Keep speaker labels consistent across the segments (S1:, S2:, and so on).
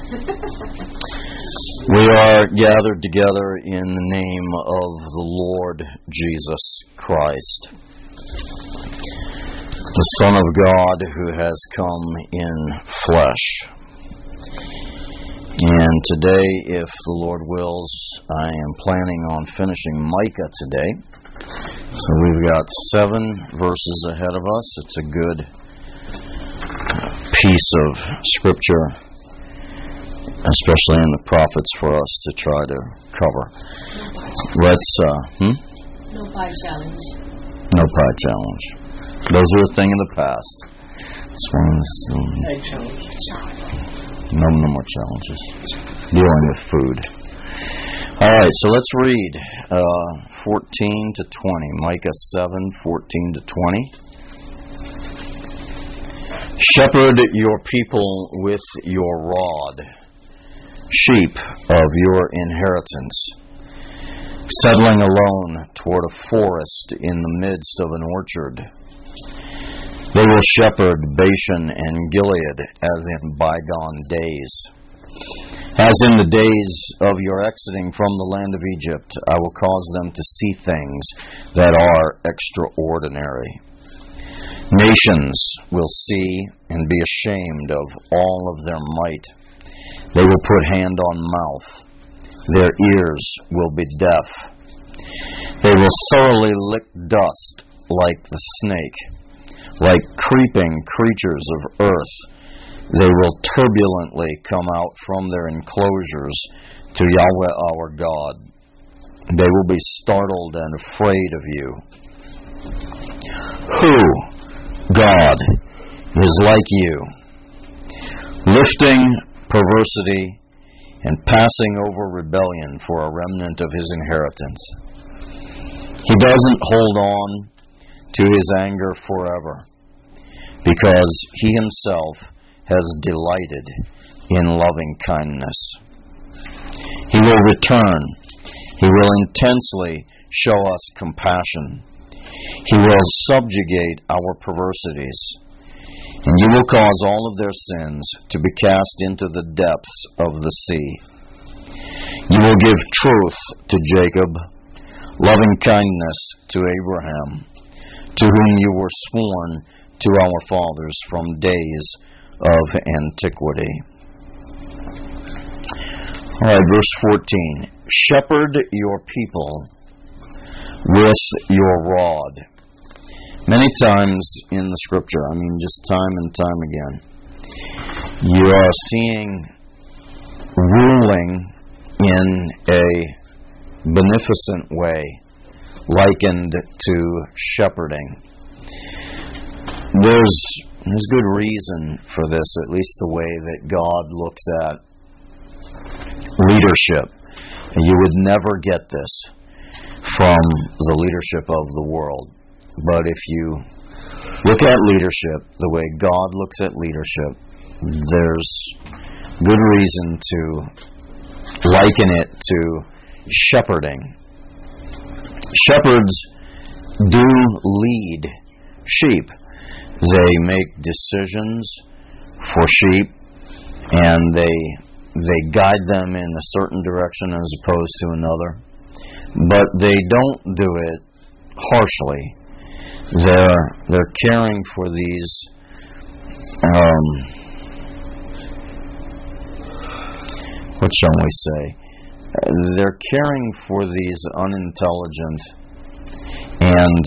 S1: We are gathered together in the name of the Lord Jesus Christ, the Son of God who has come in flesh. And today, if the Lord wills, I am planning on finishing Micah today. So we've got 7 verses ahead of us. It's a good piece of Scripture, especially in the prophets, for us to try to cover. Let's,
S2: No pie challenge.
S1: No pie challenge. Those are a thing of the past. This one's...
S3: Egg challenge.
S1: No more challenges. Dealing with food. All right, so let's read 14 to 20. Micah 7, 14 to 20. Shepherd your people with your rod, sheep of your inheritance, settling alone toward a forest in the midst of an orchard. They will shepherd Bashan and Gilead as in bygone days. As in the days of your exiting from the land of Egypt, I will cause them to see things that are extraordinary. Nations will see and be ashamed of all of their might. They will put hand on mouth. Their ears will be deaf. They will thoroughly lick dust like the snake. Like creeping creatures of earth, they will turbulently come out from their enclosures to Yahweh our God. They will be startled and afraid of you. Who, God, is like you, lifting perversity and passing over rebellion for a remnant of his inheritance? He doesn't hold on to his anger forever, because he himself has delighted in loving kindness. He will return. He will intensely show us compassion. He will subjugate our perversities, and you will cause all of their sins to be cast into the depths of the sea. You will give truth to Jacob, loving kindness to Abraham, to whom you were sworn to our fathers from days of antiquity. All right, verse 14. Shepherd your people with your rod. Many times in the Scripture, just time and time again, you are seeing ruling in a beneficent way, likened to shepherding. There's good reason for this, at least the way that God looks at leadership. You would never get this from the leadership of the world. But if you look at leadership the way God looks at leadership, there's good reason to liken it to shepherding. Shepherds do lead sheep. They make decisions for sheep, and they guide them in a certain direction as opposed to another. But they don't do it harshly. They're caring for these what shall we say? They're caring for these unintelligent and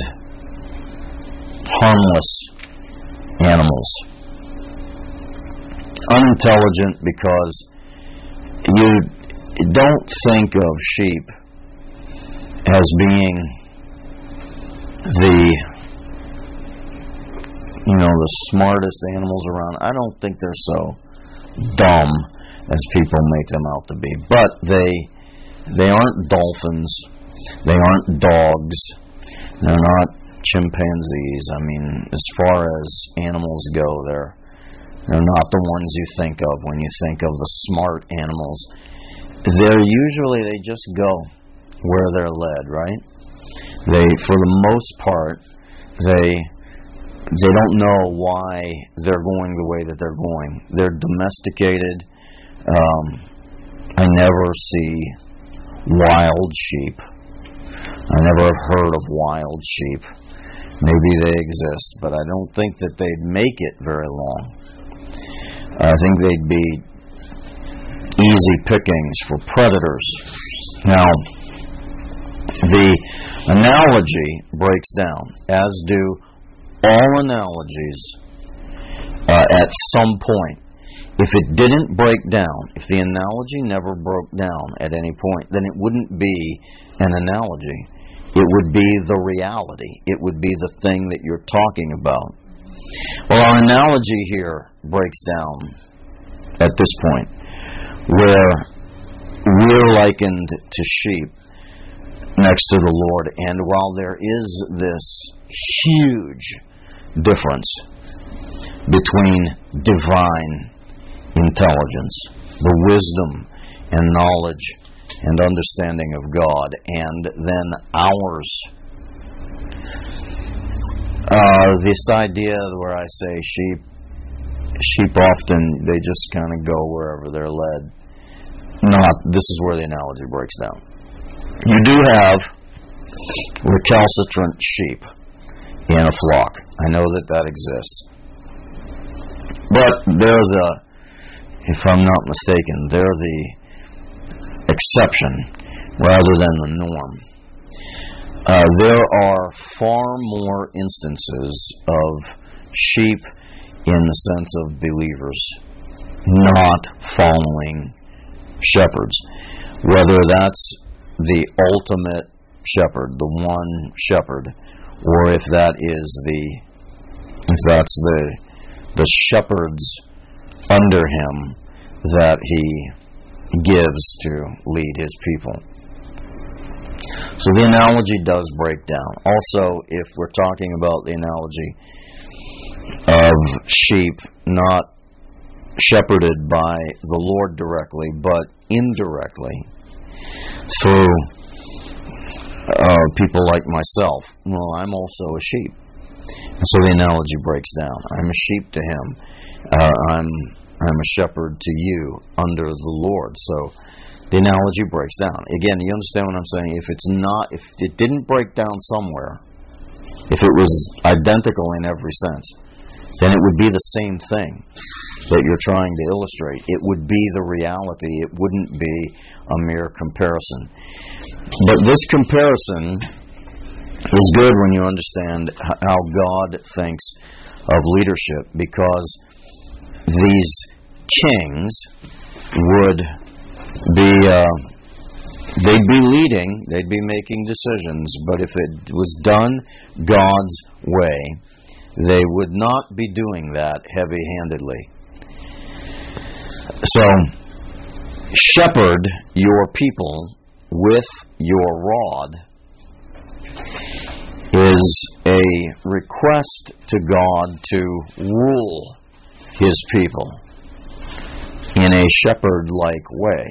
S1: harmless animals. Unintelligent because you don't think of sheep as being the smartest animals around. I don't think they're so dumb as people make them out to be. But they aren't dolphins. They aren't dogs. They're not chimpanzees. As far as animals go, they're not the ones you think of when you think of the smart animals. They just go where they're led, right? For the most part, they don't know why they're going the way that they're going. They're domesticated. I never see wild sheep. I never have heard of wild sheep. Maybe they exist, but I don't think that they'd make it very long. I think they'd be easy pickings for predators. Now, the analogy breaks down, as do all analogies at some point. If it didn't break down, if the analogy never broke down at any point, then it wouldn't be an analogy. It would be the reality. It would be the thing that you're talking about. Well, our analogy here breaks down at this point, where we're likened to sheep next to the Lord, and while there is this huge difference between divine intelligence, the wisdom and knowledge and understanding of God, and then ours. This idea where I say sheep often, they just kind of go wherever they're led. This is where the analogy breaks down. You do have recalcitrant sheep in a flock. I know that exists. But there's if I'm not mistaken, they're the exception rather than the norm. There are far more instances of sheep in the sense of believers not following shepherds. Whether that's the ultimate shepherd, the one shepherd, or if that's the shepherds under him that he gives to lead his people. So the analogy does break down. Also, if we're talking about the analogy of sheep not shepherded by the Lord directly, but indirectly through people like myself, well, I'm also a sheep. And so the analogy breaks down. I'm a sheep to him. I'm a shepherd to you under the Lord. So the analogy breaks down. Again, you understand what I'm saying? If it didn't break down somewhere, if it was identical in every sense, then it would be the same thing that you're trying to illustrate. It would be the reality. It wouldn't be a mere comparison. But this comparison is good when you understand how God thinks of leadership, because these kings would be they'd be leading, they'd be making decisions, but if it was done God's way, they would not be doing that heavy-handedly. So, shepherd your people with your rod is a request to God to rule his people in a shepherd-like way.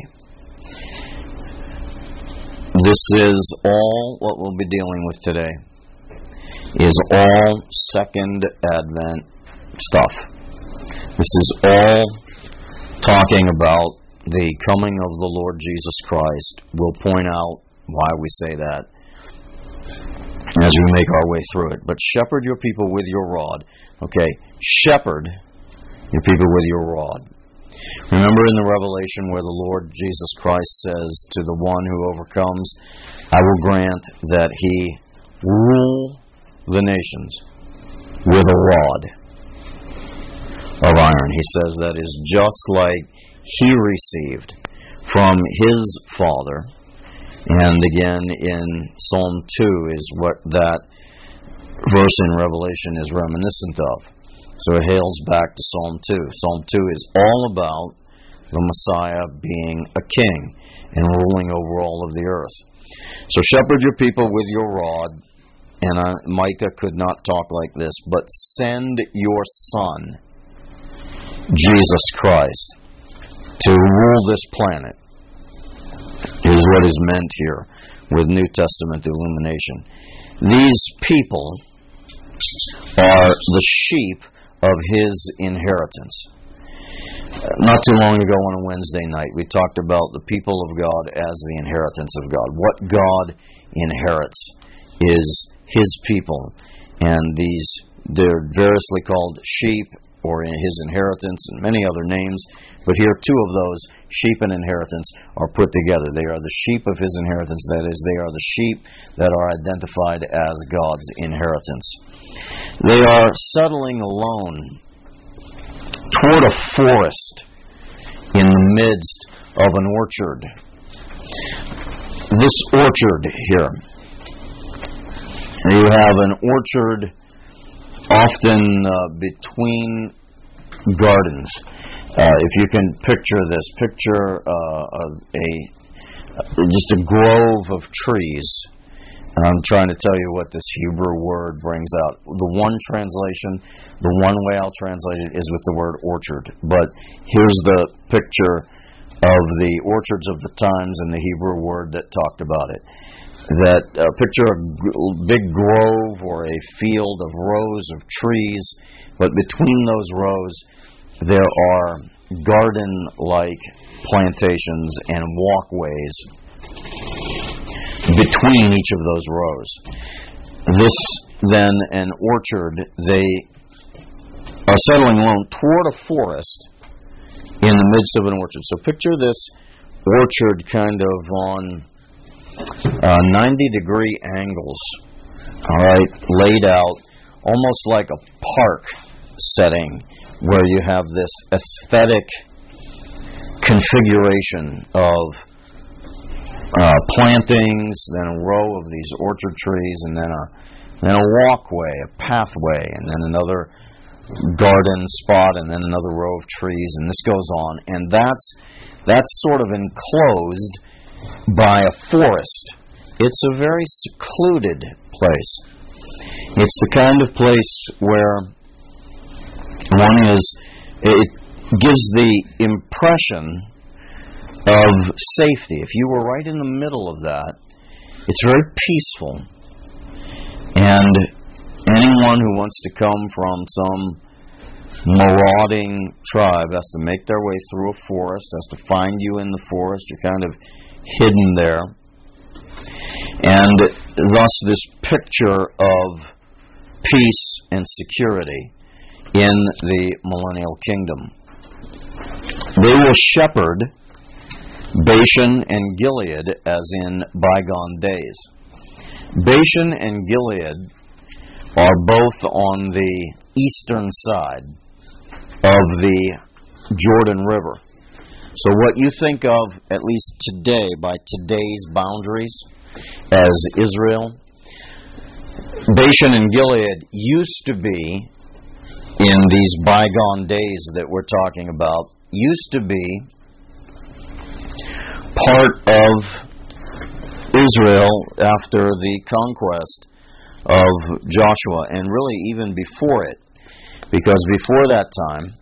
S1: This is all what we'll be dealing with today, is all Second Advent stuff. This is all talking about the coming of the Lord Jesus Christ. We'll point out why we say that as we make our way through it. But shepherd your people with your rod. Okay, shepherd your people with your rod. Remember in the Revelation where the Lord Jesus Christ says to the one who overcomes, I will grant that he rule the nations with a rod of iron. He says that is just like he received from his Father. And again in Psalm 2 is what that verse in Revelation is reminiscent of. So it hails back to Psalm 2. Psalm 2 is all about the Messiah being a king and ruling over all of the earth. So shepherd your people with your rod. And Micah could not talk like this, but send your Son, Jesus Christ, to rule this planet, is what is meant here with New Testament illumination. These people are the sheep of his inheritance. Not too long ago on a Wednesday night, we talked about the people of God as the inheritance of God. What God inherits is His people. And they're variously called sheep, or in His inheritance, and many other names. But here, two of those, sheep and inheritance, are put together. They are the sheep of His inheritance. That is, they are the sheep that are identified as God's inheritance. They are settling alone toward a forest in the midst of an orchard. This orchard here, you have an orchard often between gardens. If you can picture this, picture just a grove of trees. I'm trying to tell you what this Hebrew word brings out. The one translation, the one way I'll translate it is with the word orchard. But here's the picture of the orchards of the times and the Hebrew word that talked about it. That picture a big grove or a field of rows of trees, but between those rows there are garden-like plantations and walkways between each of those rows. This, then, an orchard, they are settling alone toward a forest in the midst of an orchard. So picture this orchard kind of on 90-degree angles, all right, laid out almost like a park setting where you have this aesthetic configuration of plantings, then a row of these orchard trees, and then a walkway, a pathway, and then another garden spot, and then another row of trees, and this goes on. And that's sort of enclosed by a forest. It's a very secluded place. It's the kind of place where it gives the impression of safety. If you were right in the middle of that, it's very peaceful. And anyone who wants to come from some marauding tribe has to make their way through a forest, has to find you in the forest. You're kind of hidden there. And thus this picture of peace and security in the millennial kingdom. They will shepherd Bashan and Gilead as in bygone days. Bashan and Gilead are both on the eastern side of the Jordan River. So what you think of, at least today, by today's boundaries as Israel, Bashan and Gilead used to be, in these bygone days that we're talking about, used to be part of Israel after the conquest of Joshua, and really even before it, because before that time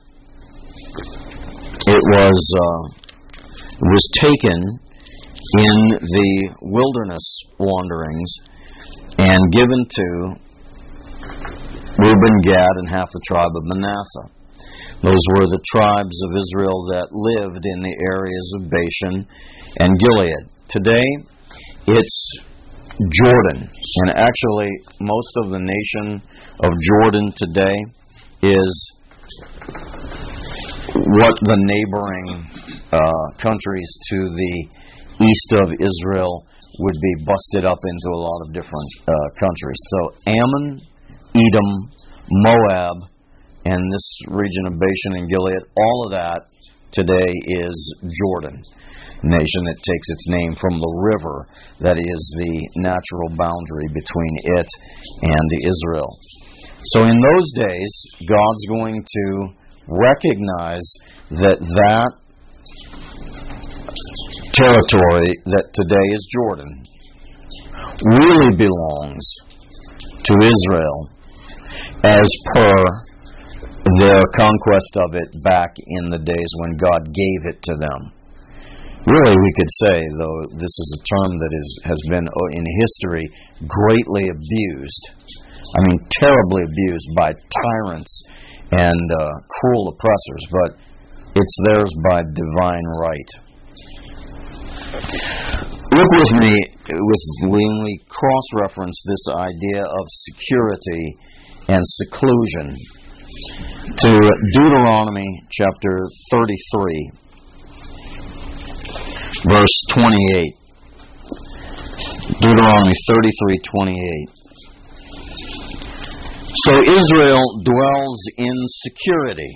S1: it was taken in the wilderness wanderings and given to Reuben, Gad, and half the tribe of Manasseh. Those were the tribes of Israel that lived in the areas of Bashan and Gilead. Today, it's Jordan. And actually, most of the nation of Jordan today is what the neighboring countries to the east of Israel would be busted up into a lot of different countries. So Ammon, Edom, Moab, and this region of Bashan and Gilead, all of that today is Jordan, nation that takes its name from the river that is the natural boundary between it and Israel. So in those days, God's going to recognize that territory that today is Jordan really belongs to Israel as per their conquest of it back in the days when God gave it to them. Really, we could say, though this is a term that has been in history greatly abused, I mean terribly abused by tyrants and cruel oppressors, but It's theirs by divine right. Look with me when we cross-reference this idea of security and seclusion to Deuteronomy chapter 33, verse 28. Deuteronomy 33:28. So Israel dwells in security.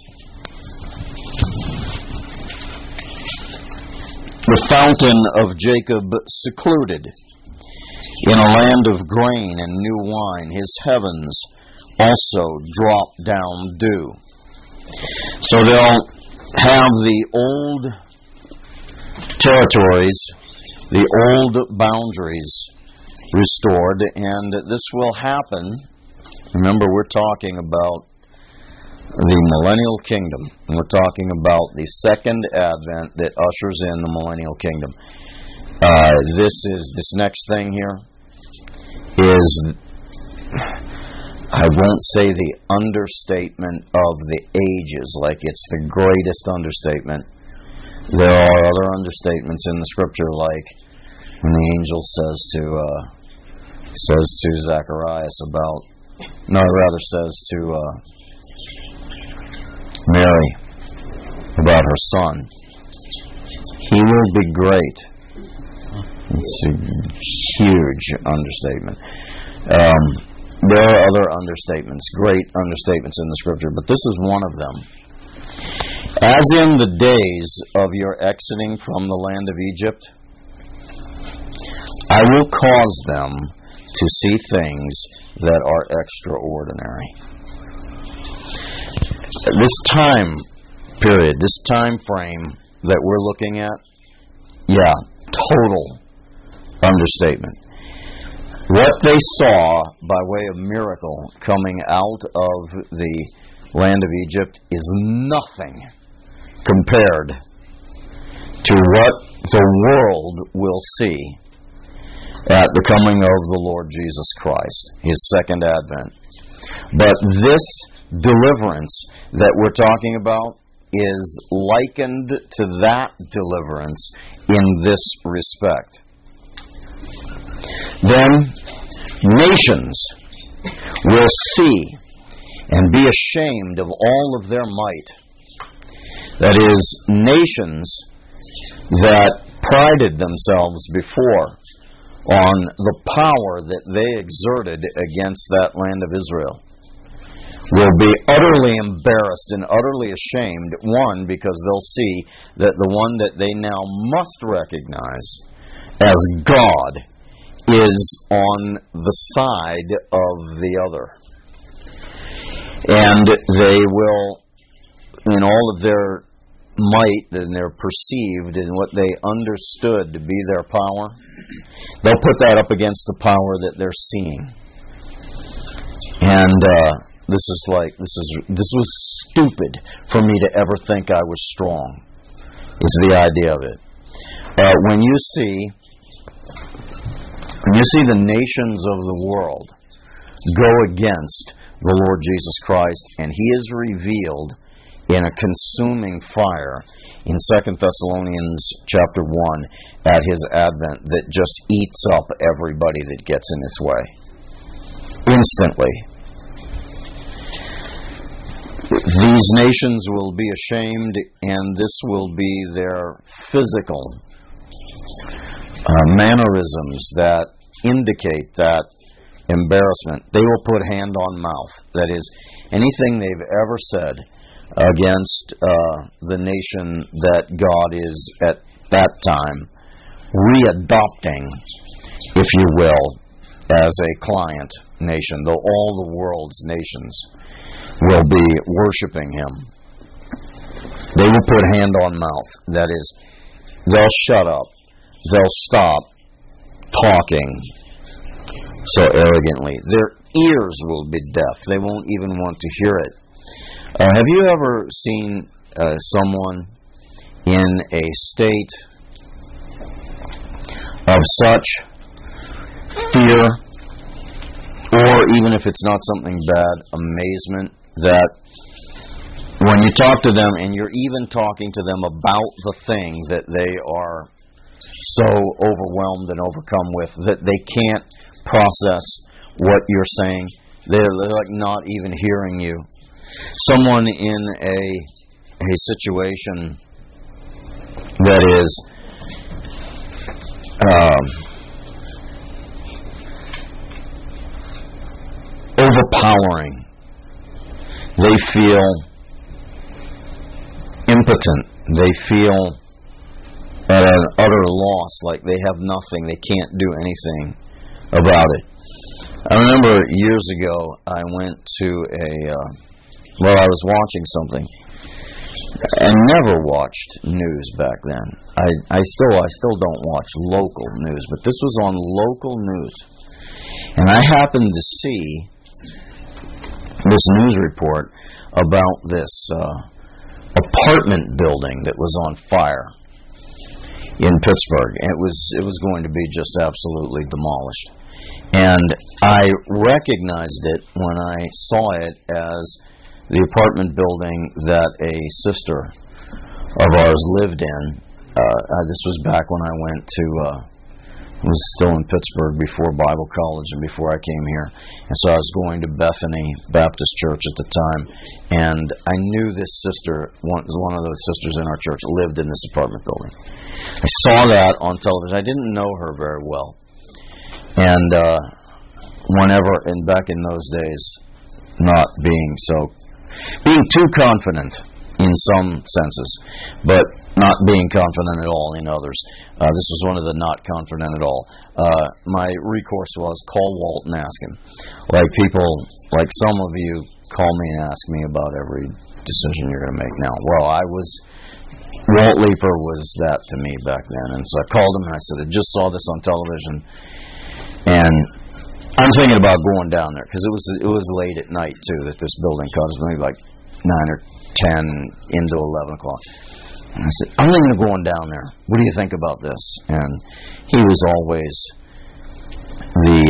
S1: The fountain of Jacob secluded. In a land of grain and new wine, his heavens also drop down dew. So they'll have the old territories, the old boundaries restored, and this will happen. Remember, we're talking about the millennial kingdom. We're talking about the second advent that ushers in the millennial kingdom. This next thing here is, I won't say the understatement of the ages, like it's the greatest understatement. There are other understatements in the scripture, like when the angel says to Zacharias says to Mary about her son. He will be great. It's a huge understatement. There are other understatements, great understatements in the scripture, but this is one of them. As in the days of your exiting from the land of Egypt, I will cause them to see things that are extraordinary. This time period, this time frame that we're looking at, total understatement. What they saw by way of miracle coming out of the land of Egypt is nothing compared to what the world will see at the coming of the Lord Jesus Christ, His second advent. But this deliverance that we're talking about is likened to that deliverance in this respect. Then nations will see and be ashamed of all of their might. That is, nations that prided themselves before on the power that they exerted against that land of Israel will be utterly embarrassed and utterly ashamed, one, because they'll see that the one that they now must recognize as God is on the side of the other. And they will, in all of their might and their perceived and what they understood to be their power, they'll put that up against the power that they're seeing. And this was stupid for me to ever think I was strong, is the idea of it. When you see the nations of the world go against the Lord Jesus Christ, and He is revealed in a consuming fire in 2 Thessalonians chapter 1 at His advent that just eats up everybody that gets in its way. Instantly. These nations will be ashamed, and this will be their physical mannerisms that indicate that embarrassment. They will put hand on mouth. That is, anything they've ever said against the nation that God is at that time readopting, if you will, as a client nation, though all the world's nations will be worshiping Him. They will put hand on mouth. That is, they'll shut up. They'll stop talking so arrogantly. Their ears will be deaf. They won't even want to hear it. Have you ever seen someone in a state of such fear, or even if it's not something bad, amazement, that when you talk to them and you're even talking to them about the thing that they are so overwhelmed and overcome with that they can't process what you're saying, they're like not even hearing you. Someone in a situation that is overpowering. They feel impotent. They feel at an utter loss, like they have nothing. They can't do anything about it. I remember years ago I went to I was watching something. I never watched news back then. I still don't watch local news, but this was on local news. And I happened to see this news report about this apartment building that was on fire in Pittsburgh. It was going to be just absolutely demolished. And I recognized it when I saw it as the apartment building that a sister of ours lived in. This was back when I went to, was still in Pittsburgh before Bible college and before I came here. And so I was going to Bethany Baptist Church at the time. And I knew this sister, one of those sisters in our church, lived in this apartment building. I saw that on television. I didn't know her very well. And back in those days, not being too confident in some senses, but not being confident at all in others. This was one of the not confident at all. My recourse was call Walt and ask him. Like some of you call me and ask me about every decision you're going to make now. Well, Walt Leeper was that to me back then. And so I called him and I said, I just saw this on television. And I'm thinking about going down there because it was late at night too that this building caught. It was maybe like 9 or 10 into 11 o'clock. And I said, I'm thinking of going down there. What do you think about this? And he was always the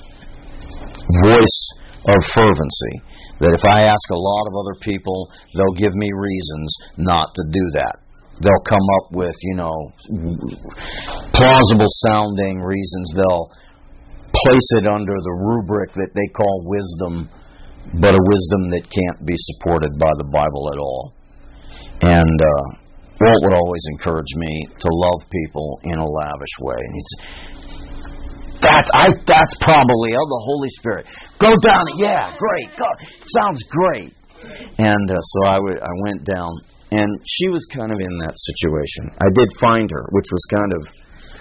S1: voice of fervency. That if I ask a lot of other people, they'll give me reasons not to do that. They'll come up with, plausible sounding reasons. They'll place it under the rubric that they call wisdom, but a wisdom that can't be supported by the Bible at all. And Walt would always encourage me to love people in a lavish way. And he'd say, that's probably of the Holy Spirit. Go down. Yeah, great. Go. Sounds great. And so I went down, and she was kind of in that situation. I did find her, which was kind of,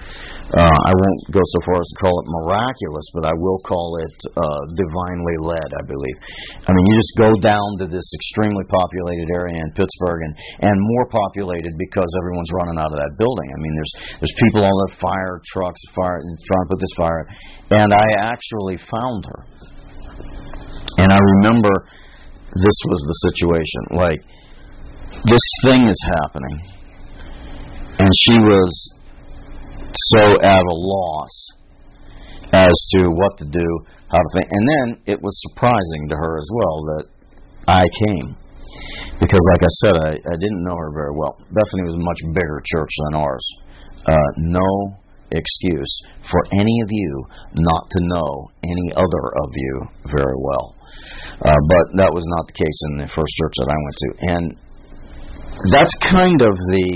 S1: I won't go so far as to call it miraculous, but I will call it divinely led, I believe. I mean, you just go down to this extremely populated area in Pittsburgh, and more populated because everyone's running out of that building. I mean, there's people on the fire trucks, trying to put this fire, and I actually found her. And I remember this was the situation. Like, this thing is happening, and she was so at a loss as to what to do, how to think. And then it was surprising to her as well that I came. Because like I said, I didn't know her very well. Bethany was a much bigger church than ours. No excuse for any of you not to know any other of you very well. But that was not the case in the first church that I went to. And that's kind of the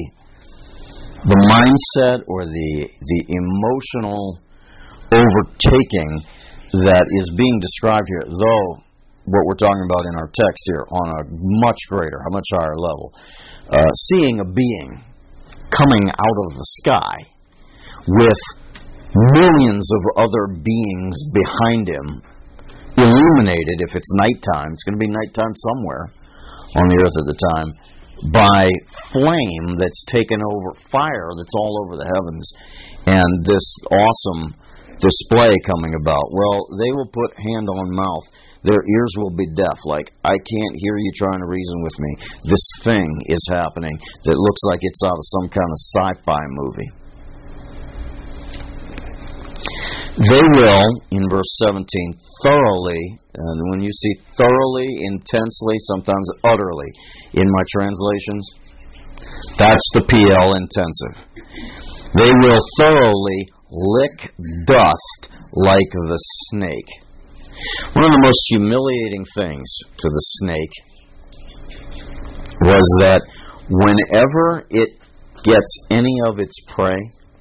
S1: mindset or the emotional overtaking that is being described here, though what we're talking about in our text here on a much higher level. Seeing a being coming out of the sky with millions of other beings behind him, illuminated, if it's nighttime, it's going to be nighttime somewhere on the earth at the time, by flame that's taken over, fire that's all over the heavens, and this awesome display coming about. Well, they will put hand on mouth. Their ears will be deaf, like, I can't hear you trying to reason with me. This thing is happening that looks like it's out of some kind of sci-fi movie. They will, in verse 17, thoroughly, and when you see thoroughly, intensely, sometimes utterly, in my translations, that's the PL intensive. They will thoroughly lick dust like the snake. One of the most humiliating things to the snake was that whenever it gets any of its prey,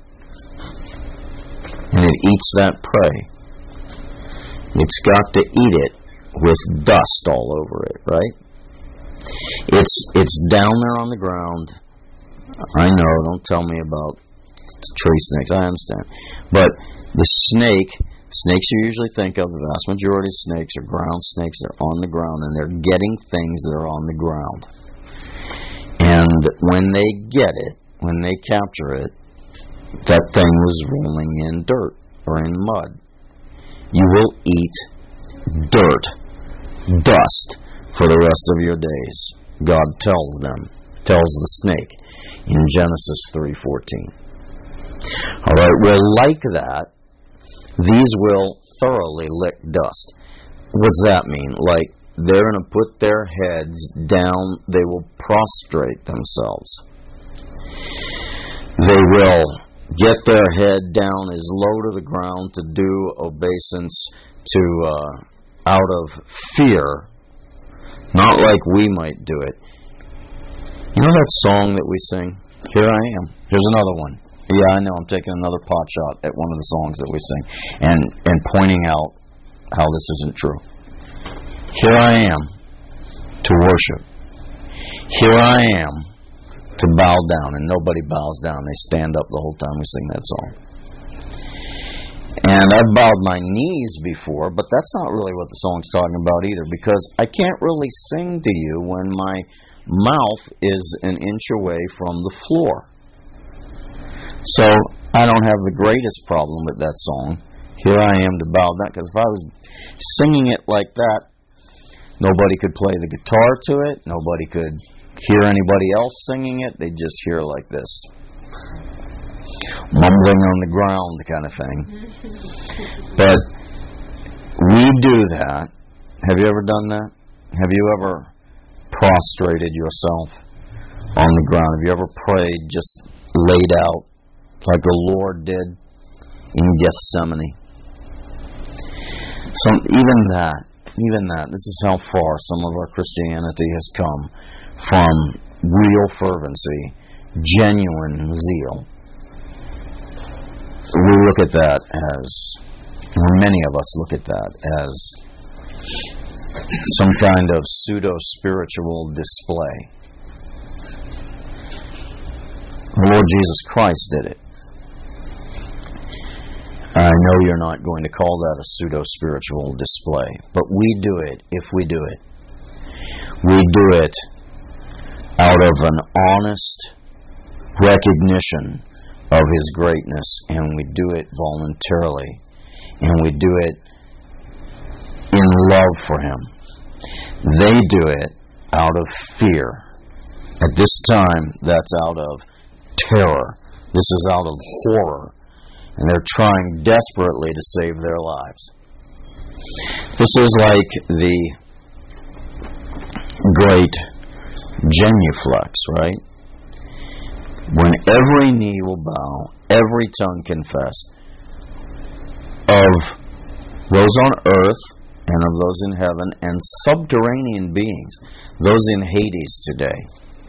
S1: and it eats that prey, it's got to eat it with dust all over it, right? It's down there on the ground. I know, don't tell me about tree snakes, I understand. But the snakes you usually think of, the vast majority of snakes are ground snakes. They're on the ground, and they're getting things that are on the ground. And when they get it, when they capture it, that thing was rolling in dirt or in mud. You will eat dirt, dust, for the rest of your days. God tells the snake in Genesis 3:14. All right, well, like that, these will thoroughly lick dust. What does that mean? Like, they're going to put their heads down, they will prostrate themselves. They will get their head down as low to the ground to do obeisance to out of fear, not like we might do it. You know that song that we sing, Here I Am? Here's another one. Yeah, I know, I'm taking another pot shot at one of the songs that we sing and pointing out how this isn't true. Here I am to worship. Here I am to bow down, and nobody bows down. They stand up the whole time we sing that song. And I've bowed my knees before, but that's not really what the song's talking about either, because I can't really sing to you when my mouth is an inch away from the floor. So I don't have the greatest problem with that song, Here I Am to bow down, because if I was singing it like that, nobody could play the guitar to it, nobody could hear anybody else singing it, they'd just hear like this, mumbling on the ground kind of thing. But we do that. Have you ever done that? Have you ever prostrated yourself on the ground? Have you ever prayed just laid out like the Lord did in Gethsemane? So even that, this is how far some of our Christianity has come from real fervency, genuine zeal. We look at that as, or many of us look at that as some kind of pseudo-spiritual display. The Lord Jesus Christ did it. I know you're not going to call that a pseudo-spiritual display, but we do it if we do it. We do it out of an honest recognition of His greatness, and we do it voluntarily, and we do it in love for Him. They do it out of fear. At this time, that's out of terror. This is out of horror. And they're trying desperately to save their lives. This is like the great genuflex, right? When every knee will bow, every tongue confess, of those on earth and of those in heaven and subterranean beings, those in Hades today.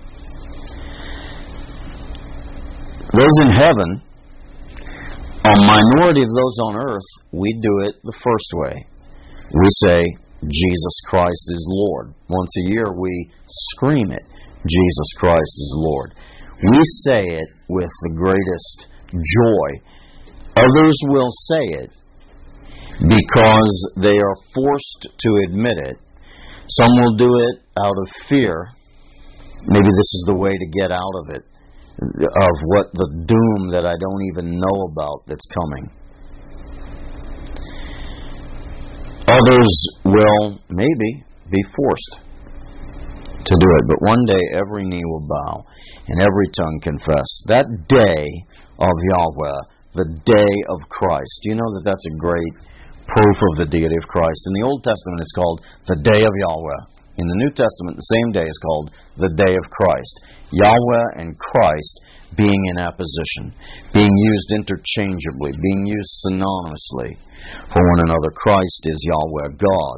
S1: Those in heaven, a minority of those on earth, we do it the first way. We say, Jesus Christ is Lord. Once a year we scream it, Jesus Christ is Lord. We say it with the greatest joy. Others will say it because they are forced to admit it. Some will do it out of fear. Maybe this is the way to get out of it, of what the doom that I don't even know about that's coming. Others will maybe be forced to do it, but one day every knee will bow and every tongue confess. That day of Yahweh the day of Christ. Do you know that that's a great proof of the deity of Christ? In the Old Testament, it's called the day of Yahweh. In the New Testament, the same day is called the day of Christ. Yahweh and Christ being in apposition, being used interchangeably, being used synonymously for one another. Christ is Yahweh, God.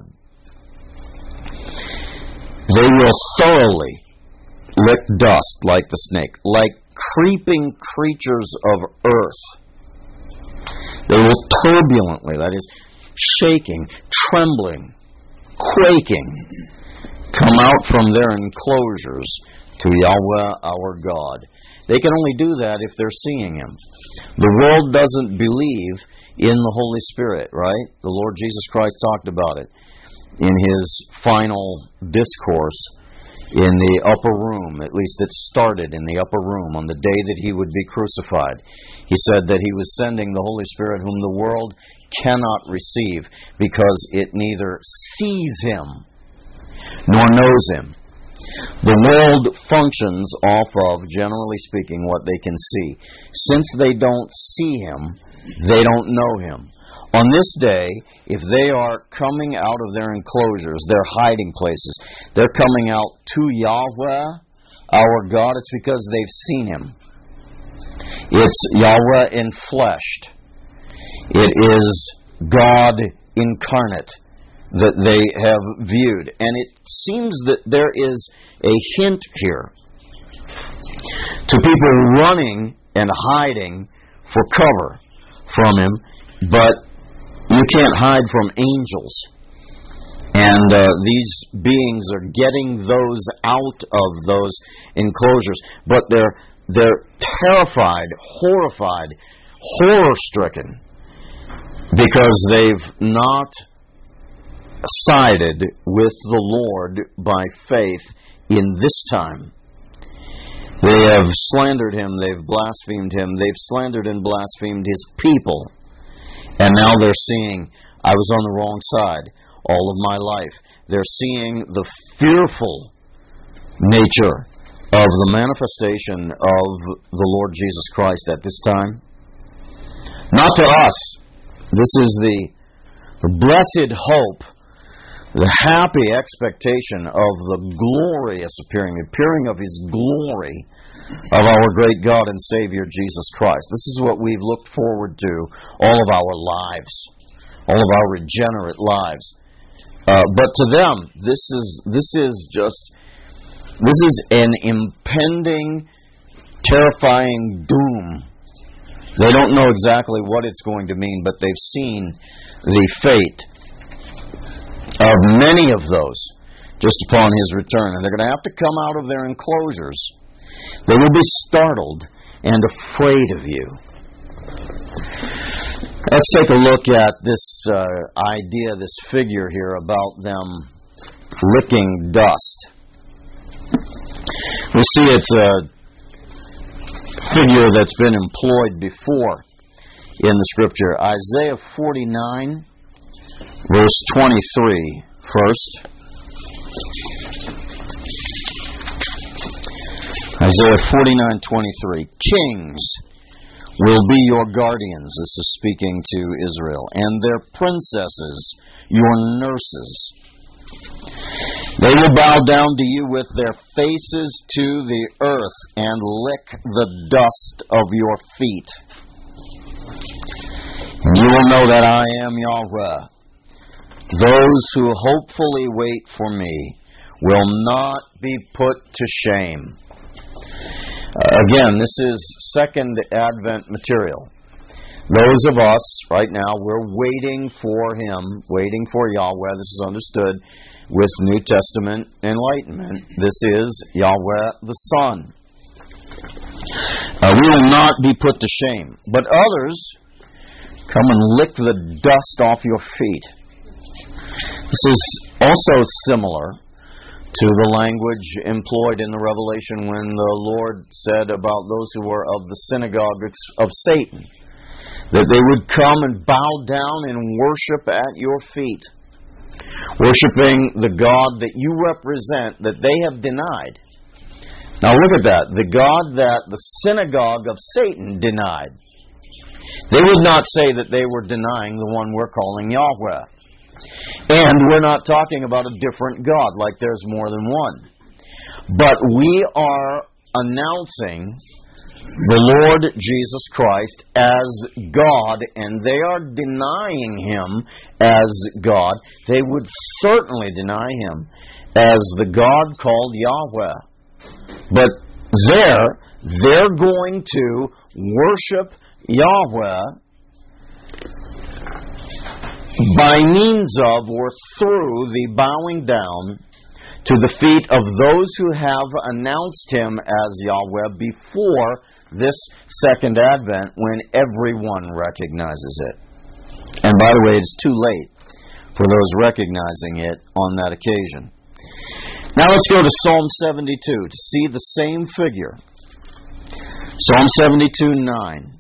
S1: They will thoroughly lick dust like the snake, like creeping creatures of earth. They will turbulently, that is, shaking, trembling, quaking, come out from their enclosures to Yahweh our God. They can only do that if they're seeing Him. The world doesn't believe in the Holy Spirit, right? The Lord Jesus Christ talked about it in His final discourse in the upper room. At least it started in the upper room on the day that He would be crucified. He said that He was sending the Holy Spirit whom the world cannot receive because it neither sees Him nor knows Him. The world functions off of, generally speaking, what they can see. Since they don't see Him, they don't know Him. On this day, if they are coming out of their enclosures, their hiding places, they're coming out to Yahweh, our God, it's because they've seen Him. It's Yahweh enfleshed. It is God incarnate that they have viewed. And it seems that there is a hint here to people running and hiding for cover from Him, but you can't hide from angels. And these beings are getting those out of those enclosures, but they're terrified, horrified, horror-stricken, because they've not sided with the Lord by faith in this time. They have slandered Him, they've blasphemed Him, they've slandered and blasphemed His people. And now they're seeing, I was on the wrong side all of my life. They're seeing the fearful nature of the manifestation of the Lord Jesus Christ at this time. Not to us. This is the blessed hope, the happy expectation of the glorious appearing of His glory of our great God and Savior Jesus Christ. This is what we've looked forward to all of our lives, all of our regenerate lives. But to them, this is an impending, terrifying doom. They don't know exactly what it's going to mean, but they've seen the fate of many of those just upon His return. And they're going to have to come out of their enclosures. They will be startled and afraid of you. Let's take a look at this idea, this figure here about them licking dust. We see it's a figure that's been employed before in the Scripture. Isaiah 49, verse 23, first. Isaiah 49:23. Kings will be your guardians, this is speaking to Israel, and their princesses your nurses. They will bow down to you with their faces to the earth and lick the dust of your feet. And you will know that I am Yahweh. Those who hopefully wait for me will not be put to shame. Again, this is Second Advent material. Those of us, right now, we're waiting for Him, waiting for Yahweh. This is understood with New Testament enlightenment. This is Yahweh the Son. We will not be put to shame. But others, come and lick the dust off your feet. This is also similar to the language employed in the Revelation when the Lord said about those who were of the synagogue of Satan, that they would come and bow down and worship at your feet, worshiping the God that you represent, that they have denied. Now look at that. The God that the synagogue of Satan denied. They would not say that they were denying the one we're calling Yahweh. And we're not talking about a different God, like there's more than one. But we are announcing the Lord Jesus Christ as God, and they are denying Him as God. They would certainly deny Him as the God called Yahweh. But they're going to worship Yahweh by means of or through the bowing down to the feet of those who have announced Him as Yahweh before this second advent, when everyone recognizes it. And by the way, it's too late for those recognizing it on that occasion. Now let's go to Psalm 72 to see the same figure. Psalm 72:9.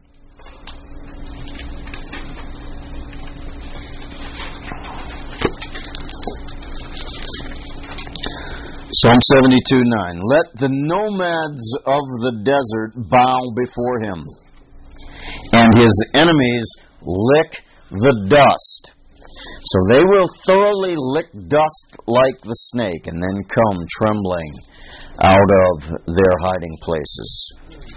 S1: Psalm 72:9. Let the nomads of the desert bow before Him, and His enemies lick the dust. So they will thoroughly lick dust like the snake, and then come trembling out of their hiding places.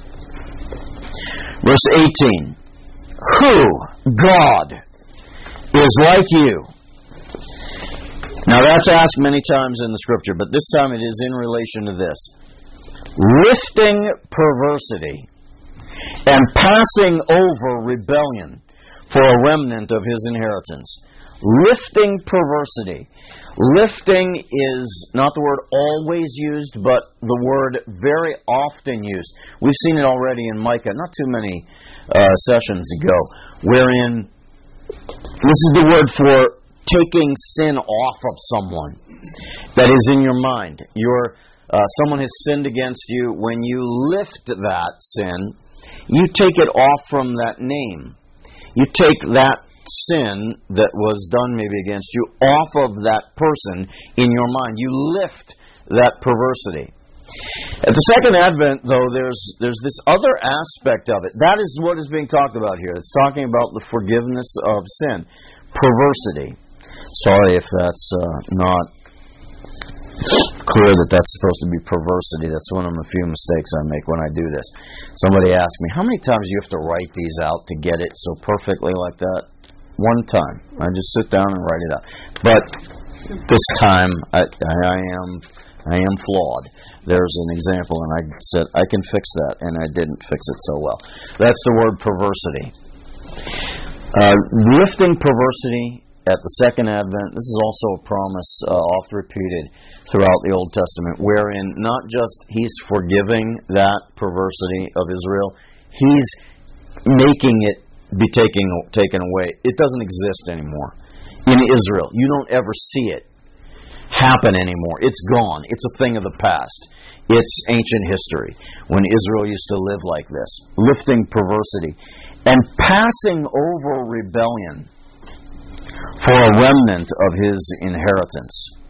S1: Verse 18. Who, God, is like you? Now that's asked many times in the Scripture, but this time it is in relation to this. Lifting perversity and passing over rebellion for a remnant of His inheritance. Lifting perversity. Lifting is not the word always used, but the word very often used. We've seen it already in Micah, not too many sessions ago, wherein this is the word for taking sin off of someone that is in your mind. Someone has sinned against you. When you lift that sin, you take it off from that name. You take that sin that was done maybe against you off of that person in your mind. You lift that perversity. At the second advent, though, there's this other aspect of it. That is what is being talked about here. It's talking about the forgiveness of sin. Perversity. Sorry if that's not clear that that's supposed to be perversity. That's one of the few mistakes I make when I do this. Somebody asked me, how many times do you have to write these out to get it so perfectly like that? One time. I just sit down and write it out. But this time, I am flawed. There's an example, and I said, I can fix that, and I didn't fix it so well. That's the word perversity. Lifting perversity at the second advent. This is also a promise oft repeated throughout the Old Testament, wherein not just He's forgiving that perversity of Israel, He's making it be taken away. It doesn't exist anymore in Israel. You don't ever see it happen anymore. It's gone. It's a thing of the past. It's ancient history when Israel used to live like this, lifting perversity and passing over rebellion for a remnant of His inheritance.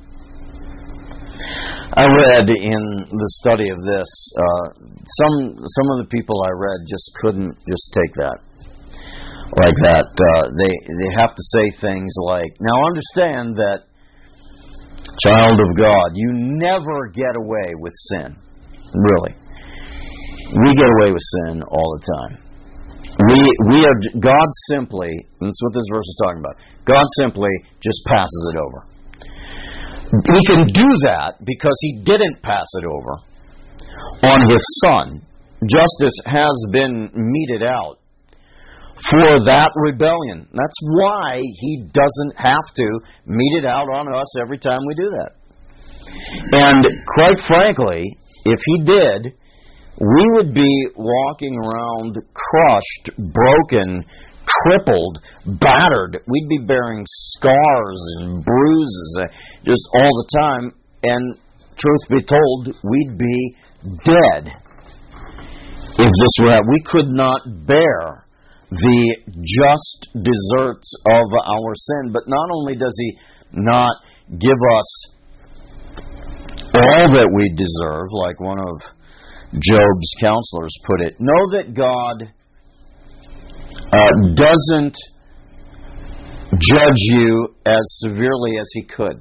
S1: I read in the study of this, some of the people I read just couldn't just take that like that. They have to say things like, now understand that, child of God, you never get away with sin. Really. We get away with sin all the time. We are, God simply, and that's what this verse is talking about, God simply just passes it over. He can do that because He didn't pass it over on His Son. Justice has been meted out for that rebellion. That's why He doesn't have to mete it out on us every time we do that. And quite frankly, if He did, we would be walking around crushed, broken, crippled, battered. We'd be bearing scars and bruises just all the time. And truth be told, we'd be dead if this were. We could not bear the just deserts of our sin. But not only does He not give us all that we deserve, like one of Job's counselors put it, know that God doesn't judge you as severely as He could.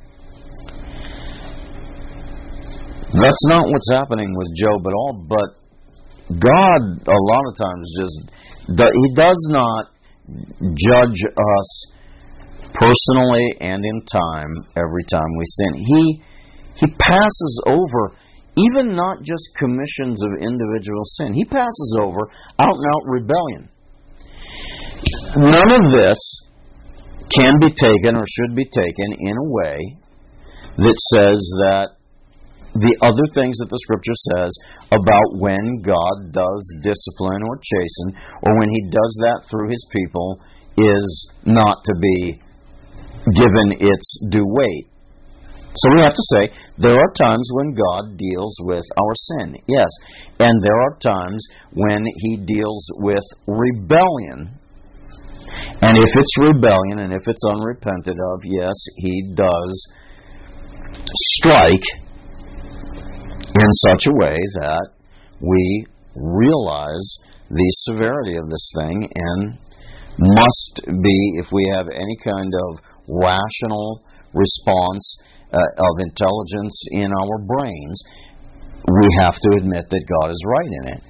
S1: That's not what's happening with Job at all, but God a lot of times He does not judge us personally and in time every time we sin. He passes over even not just commissions of individual sin. He passes over out-and-out rebellion. None of this can be taken or should be taken in a way that says that the other things that the Scripture says about when God does discipline or chasten, or when He does that through His people, is not to be given its due weight. So we have to say, there are times when God deals with our sin, yes, and there are times when He deals with rebellion. And if it's rebellion and if it's unrepented of, yes, He does strike in such a way that we realize the severity of this thing and must be, if we have any kind of rational response of intelligence in our brains, we have to admit that God is right in it.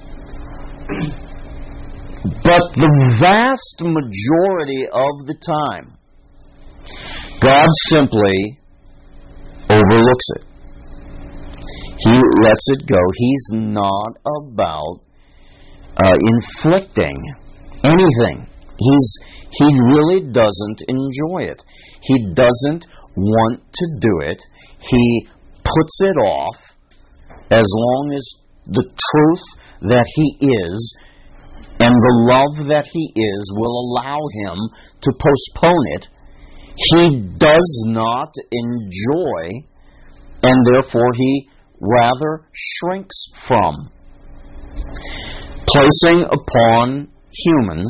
S1: But the vast majority of the time, God simply overlooks it. He lets it go. He's not about inflicting anything. He really doesn't enjoy it. He doesn't want to do it. He puts it off as long as the truth that He is and the love that He is will allow Him to postpone it. He does not enjoy, and therefore He rather shrinks from placing upon humans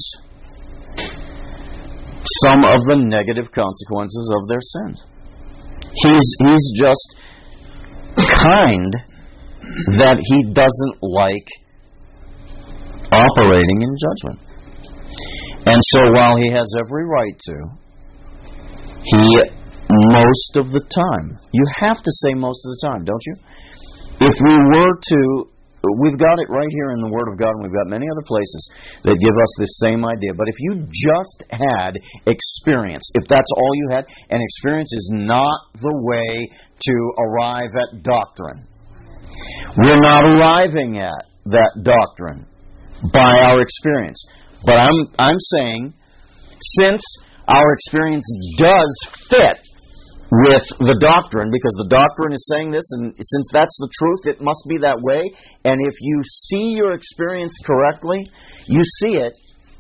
S1: some of the negative consequences of their sins. He's just kind that He doesn't like operating in judgment. And so while He has every right to, He, most of the time, you have to say most of the time, don't you? If we were to, we've got it right here in the Word of God, and we've got many other places that give us this same idea. But if you just had experience, if that's all you had, and experience is not the way to arrive at doctrine. We're not arriving at that doctrine by our experience. But I'm saying, since our experience does fit with the doctrine, because the doctrine is saying this, and since that's the truth, it must be that way. And if you see your experience correctly, you see it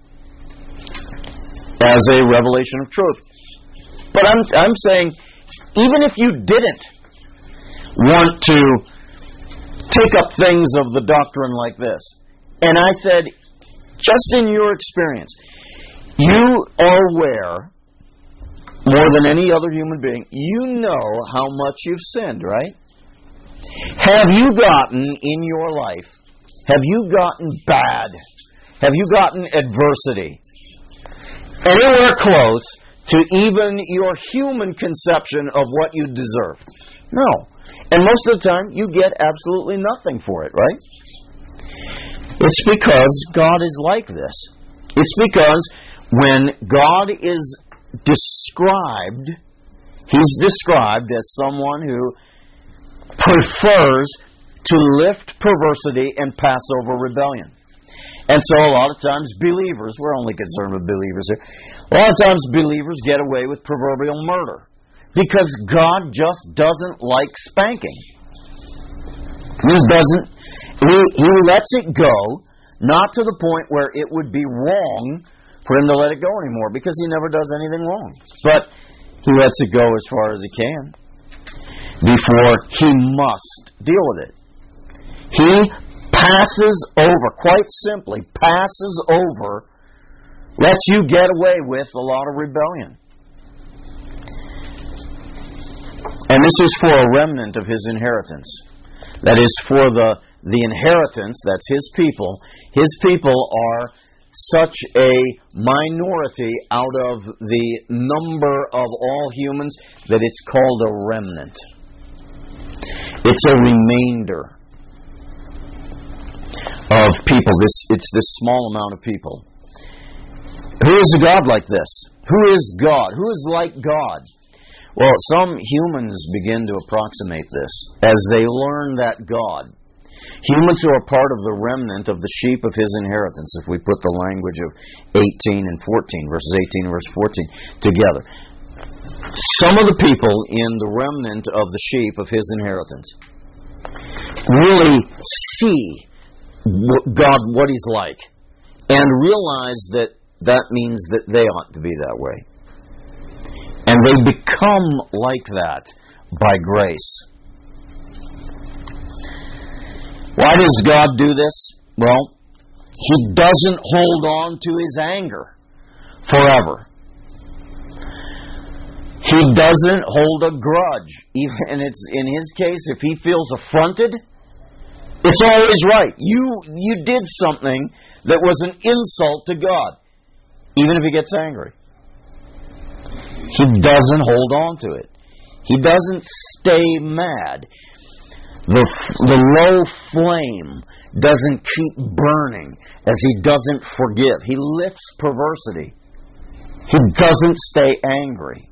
S1: as a revelation of truth. But I'm saying, even if you didn't want to take up things of the doctrine like this, and I said, just in your experience, you are aware, more than any other human being, you know how much you've sinned, right? Have you gotten in your life, have you gotten bad? Have you gotten adversity? Anywhere close to even your human conception of what you deserve? No. And most of the time, you get absolutely nothing for it, right? It's because God is like this. It's because when God is described, He's described as someone who prefers to lift perversity and pass over rebellion. And so a lot of times believers, we're only concerned with believers here, a lot of times believers get away with proverbial murder because God just doesn't like spanking. He lets it go, not to the point where it would be wrong for Him to let it go anymore, because He never does anything wrong. But He lets it go as far as He can before He must deal with it. He passes over, quite simply, passes over, lets you get away with a lot of rebellion. And this is for a remnant of His inheritance. That is for the inheritance, that's His people. His people are such a minority out of the number of all humans that it's called a remnant. It's a remainder of people. It's this small amount of people. Who is a God like this? Who is God? Who is like God? Well, some humans begin to approximate this as they learn that God. Humans who are part of the remnant of the sheep of His inheritance, if we put the language of 18 and 14, verses 18 and verse 14 together. Some of the people in the remnant of the sheep of His inheritance really see God, what He's like, and realize that that means that they ought to be that way. And they become like that by grace. Why does God do this? Well, He doesn't hold on to His anger forever. He doesn't hold a grudge. Even it's in His case, if He feels affronted, it's always right. You did something that was an insult to God, even if He gets angry. He doesn't hold on to it. He doesn't stay mad. The low flame doesn't keep burning as He doesn't forgive. He lifts perversity. He doesn't stay angry.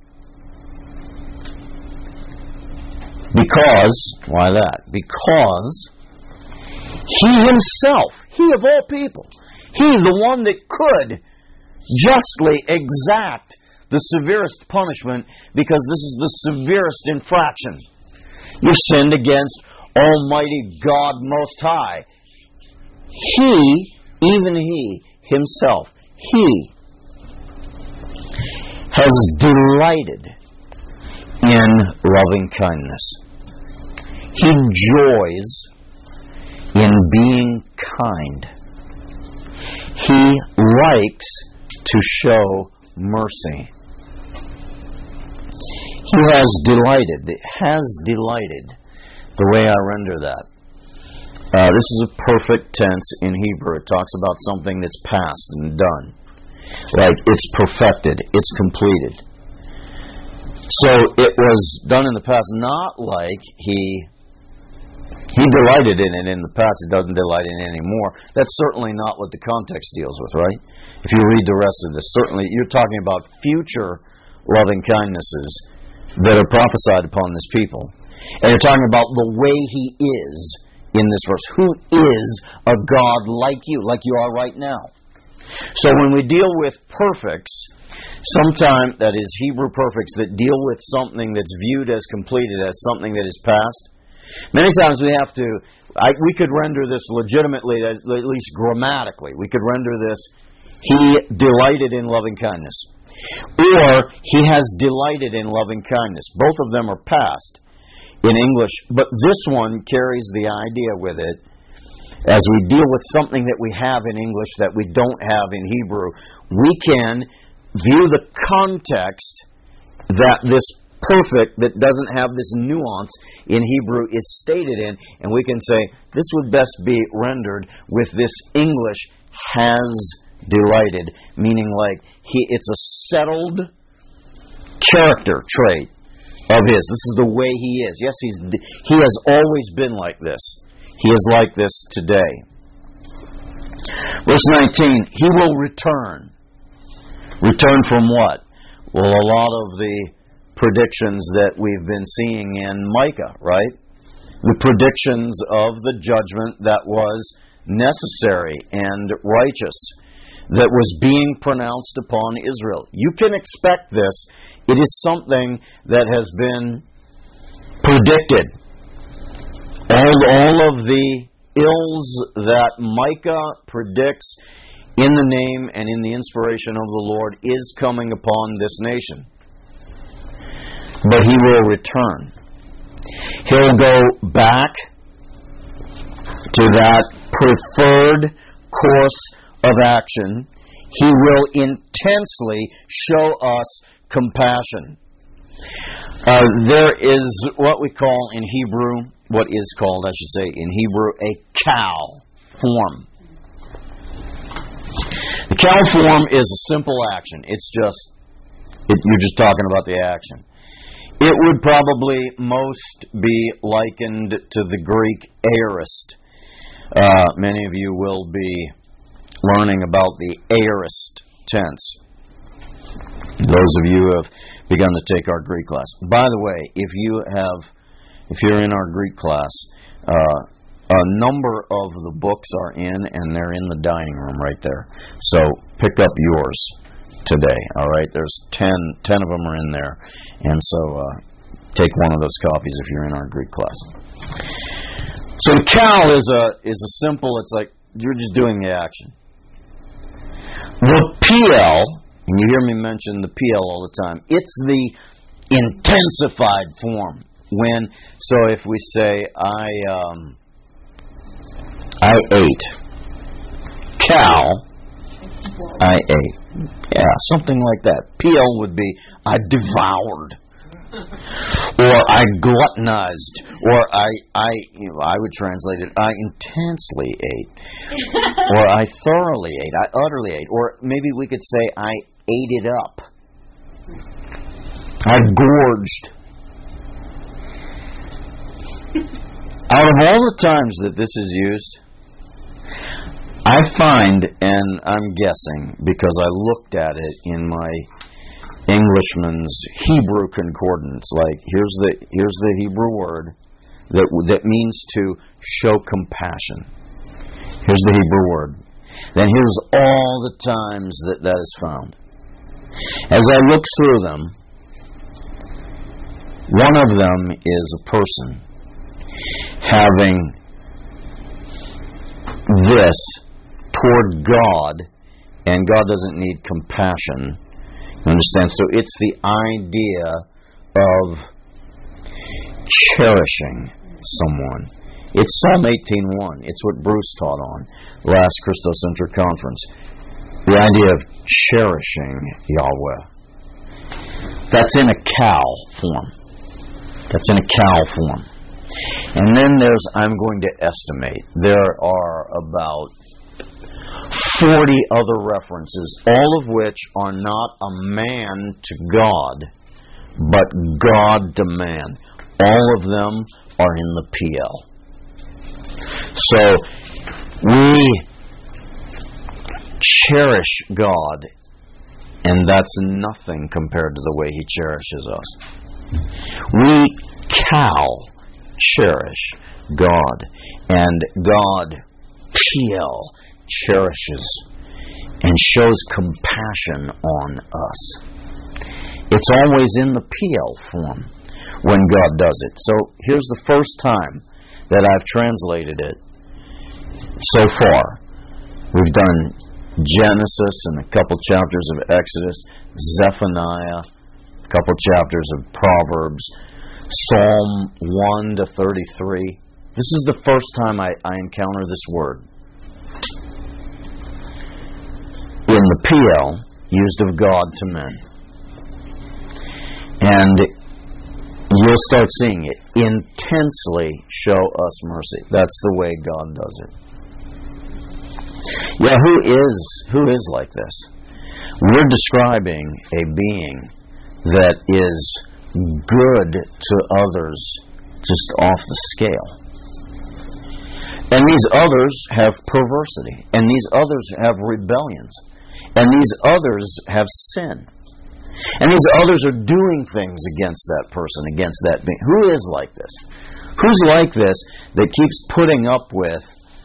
S1: Because, why that? Because He Himself, He of all people, He, the one that could justly exact the severest punishment, because this is the severest infraction. You've sinned against Almighty God Most High. He, even He Himself, He has delighted in loving kindness. He joys in being kind. He likes to show mercy. He has delighted. The way I render that. This is a perfect tense in Hebrew. It talks about something that's past and done. Like it's perfected, it's completed. So it was done in the past, not like He delighted in it in the past, He doesn't delight in it anymore. That's certainly not what the context deals with, right? If you read the rest of this, certainly you're talking about future loving kindnesses that are prophesied upon this people. And you're talking about the way He is in this verse. Who is a God like you are right now? So when we deal with perfects, sometimes, that is Hebrew perfects that deal with something that's viewed as completed, as something that is past, many times we have to, we could render this legitimately, at least grammatically. We could render this, He delighted in loving kindness. Or, He has delighted in loving kindness. Both of them are past in English, but this one carries the idea with it. As we deal with something that we have in English that we don't have in Hebrew, we can view the context that this perfect, that doesn't have this nuance in Hebrew, is stated in, and we can say, this would best be rendered with this English, has delighted, meaning like it's a settled character trait of His. This is the way He is. Yes, He has always been like this. He is like this today. Verse 19, He will return. Return from what? Well, a lot of the predictions that we've been seeing in Micah, right? The predictions of the judgment that was necessary and righteous, that was being pronounced upon Israel. You can expect this. It is something that has been predicted. All of the ills that Micah predicts in the name and in the inspiration of the Lord is coming upon this nation. But He will return. He'll go back to that preferred course of action. He will intensely show us compassion. There is what we call in Hebrew, what is called, I should say, in Hebrew, a cow form. The Cal form is a simple action. It's just, you're just talking about the action. It would probably most be likened to the Greek aorist. Many of you will be learning about the aorist tense. Those of you who have begun to take our Greek class. By the way, if you're in our Greek class, a number of the books are in, and they're in the dining room right there. So pick up yours today. All right, there's 10 of them are in there, and so take one of those copies if you're in our Greek class. So the cal is a simple. It's like you're just doing the action. The PL, and you hear me mention the PL all the time. It's the intensified form. So if we say I ate. Cal, I ate. Yeah, something like that. PL would be I devoured. Or I gluttonized. Or I would translate it, I intensely ate. Or I thoroughly ate. I utterly ate. Or maybe we could say I ate it up. I gorged. Out of all the times that this is used, I find, and I'm guessing because I looked at it in my Englishman's Hebrew concordance, like here's the Hebrew word that means to show compassion. Here's the Hebrew word. Then here's all the times that is found. As I look through them, one of them is a person having this toward God, and God doesn't need compassion. You understand? So it's the idea of cherishing someone. It's Psalm 18:1. It's what Bruce taught on last Christocentric conference. The idea of cherishing Yahweh. That's in a cal form. That's in a cal form. And then there's, I'm going to estimate, there are about 40 other references, all of which are not a man to God, but God to man. All of them are in the PL. So, we cherish God, and that's nothing compared to the way He cherishes us. We cherish God, and God, PL, cherishes and shows compassion on us. It's always in the PL form when God does it. So here's the first time that I've translated it so far. We've done Genesis and a couple chapters of Exodus, Zephaniah, a couple chapters of Proverbs, Psalm 1 to 33. This is the first time I encounter this word. In the PL, used of God to men. And you'll start seeing it. Intensely show us mercy. That's the way God does it. Yeah, who is like this? We're describing a being that is good to others just off the scale. And these others have perversity. And these others have rebellions. And these others have sin. And these others are doing things against that person, against that being. Who is like this? Who's like this that keeps putting up with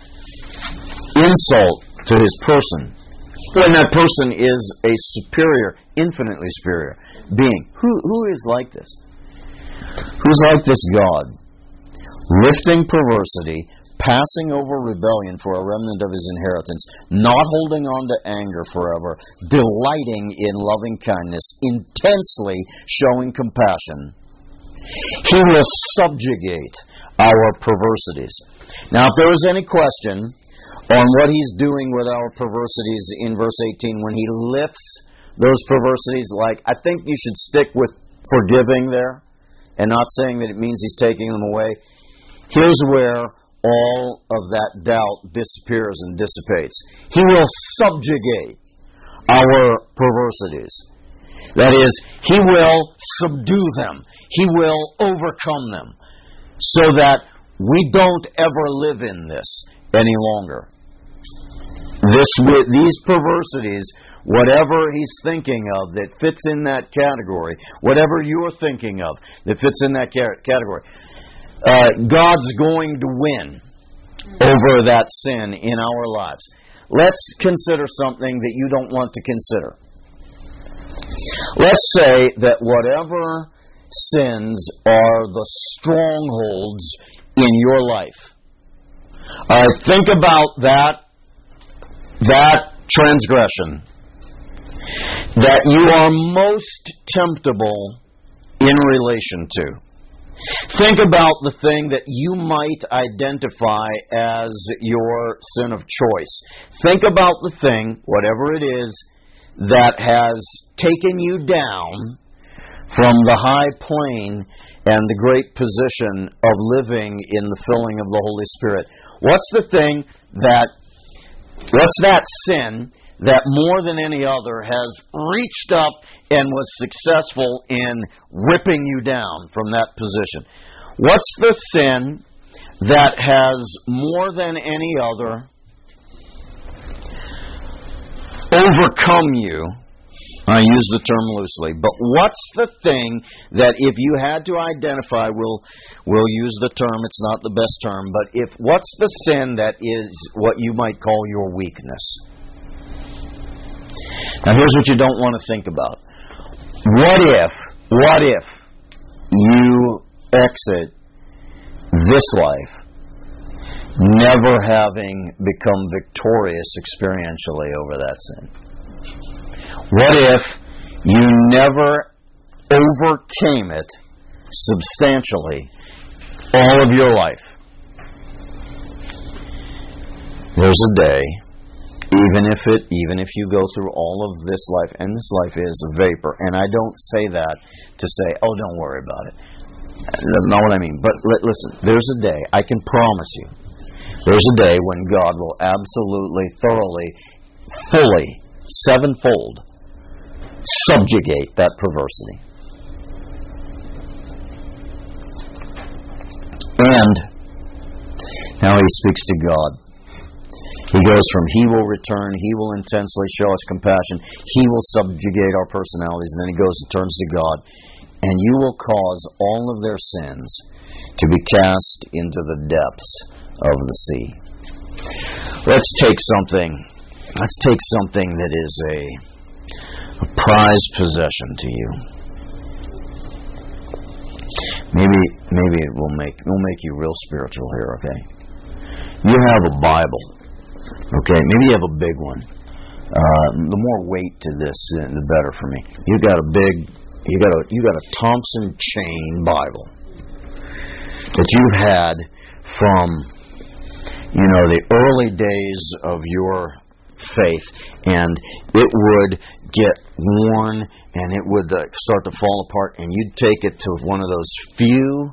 S1: insult to his person when that person is a superior, infinitely superior being? Who is like this? Who's like this God? Lifting perversity, passing over rebellion for a remnant of His inheritance, not holding on to anger forever, delighting in loving kindness, intensely showing compassion. He will subjugate our perversities. Now, if there was any question on what He's doing with our perversities in verse 18, when He lifts those perversities, like, I think you should stick with forgiving there and not saying that it means He's taking them away. Here's where all of that doubt disappears and dissipates. He will subjugate our perversities. That is, He will subdue them. He will overcome them so that we don't ever live in this any longer. These perversities, whatever He's thinking of that fits in that category, whatever you're thinking of that fits in that category, God's going to win over that sin in our lives. Let's consider something that you don't want to consider. Let's say that whatever sins are the strongholds in your life. Think about that transgression that you are most temptable in relation to. Think about the thing that you might identify as your sin of choice. Think about the thing, whatever it is, that has taken you down from the high plane and the great position of living in the filling of the Holy Spirit. What's that sin that more than any other has reached up and was successful in ripping you down from that position? What's the sin that has more than any other overcome you? I use the term loosely, but what's the thing that if you had to identify, we'll use the term, it's not the best term, but what's the sin that is what you might call your weakness? Now here's what you don't want to think about. What if you exit this life never having become victorious experientially over that sin? What if you never overcame it substantially all of your life? There's a day, even if you go through all of this life, and this life is a vapor, and I don't say that to say, oh, don't worry about it. That's not what I mean. But listen, there's a day, I can promise you, there's a day when God will absolutely, thoroughly, fully, sevenfold subjugate that perversity. And now he speaks to God. He goes from He will return, He will intensely show us compassion, He will subjugate our personalities, and then he goes and turns to God. And you will cause all of their sins to be cast into the depths of the sea. Let's take something that is a prized possession to you. Maybe it will make you real spiritual here, okay? You have a Bible, okay? Maybe you have a big one. The more weight to this, the better for me. You got a Thompson Chain Bible that you've had from the early days of your faith, and it would get worn and it would start to fall apart, and you'd take it to one of those few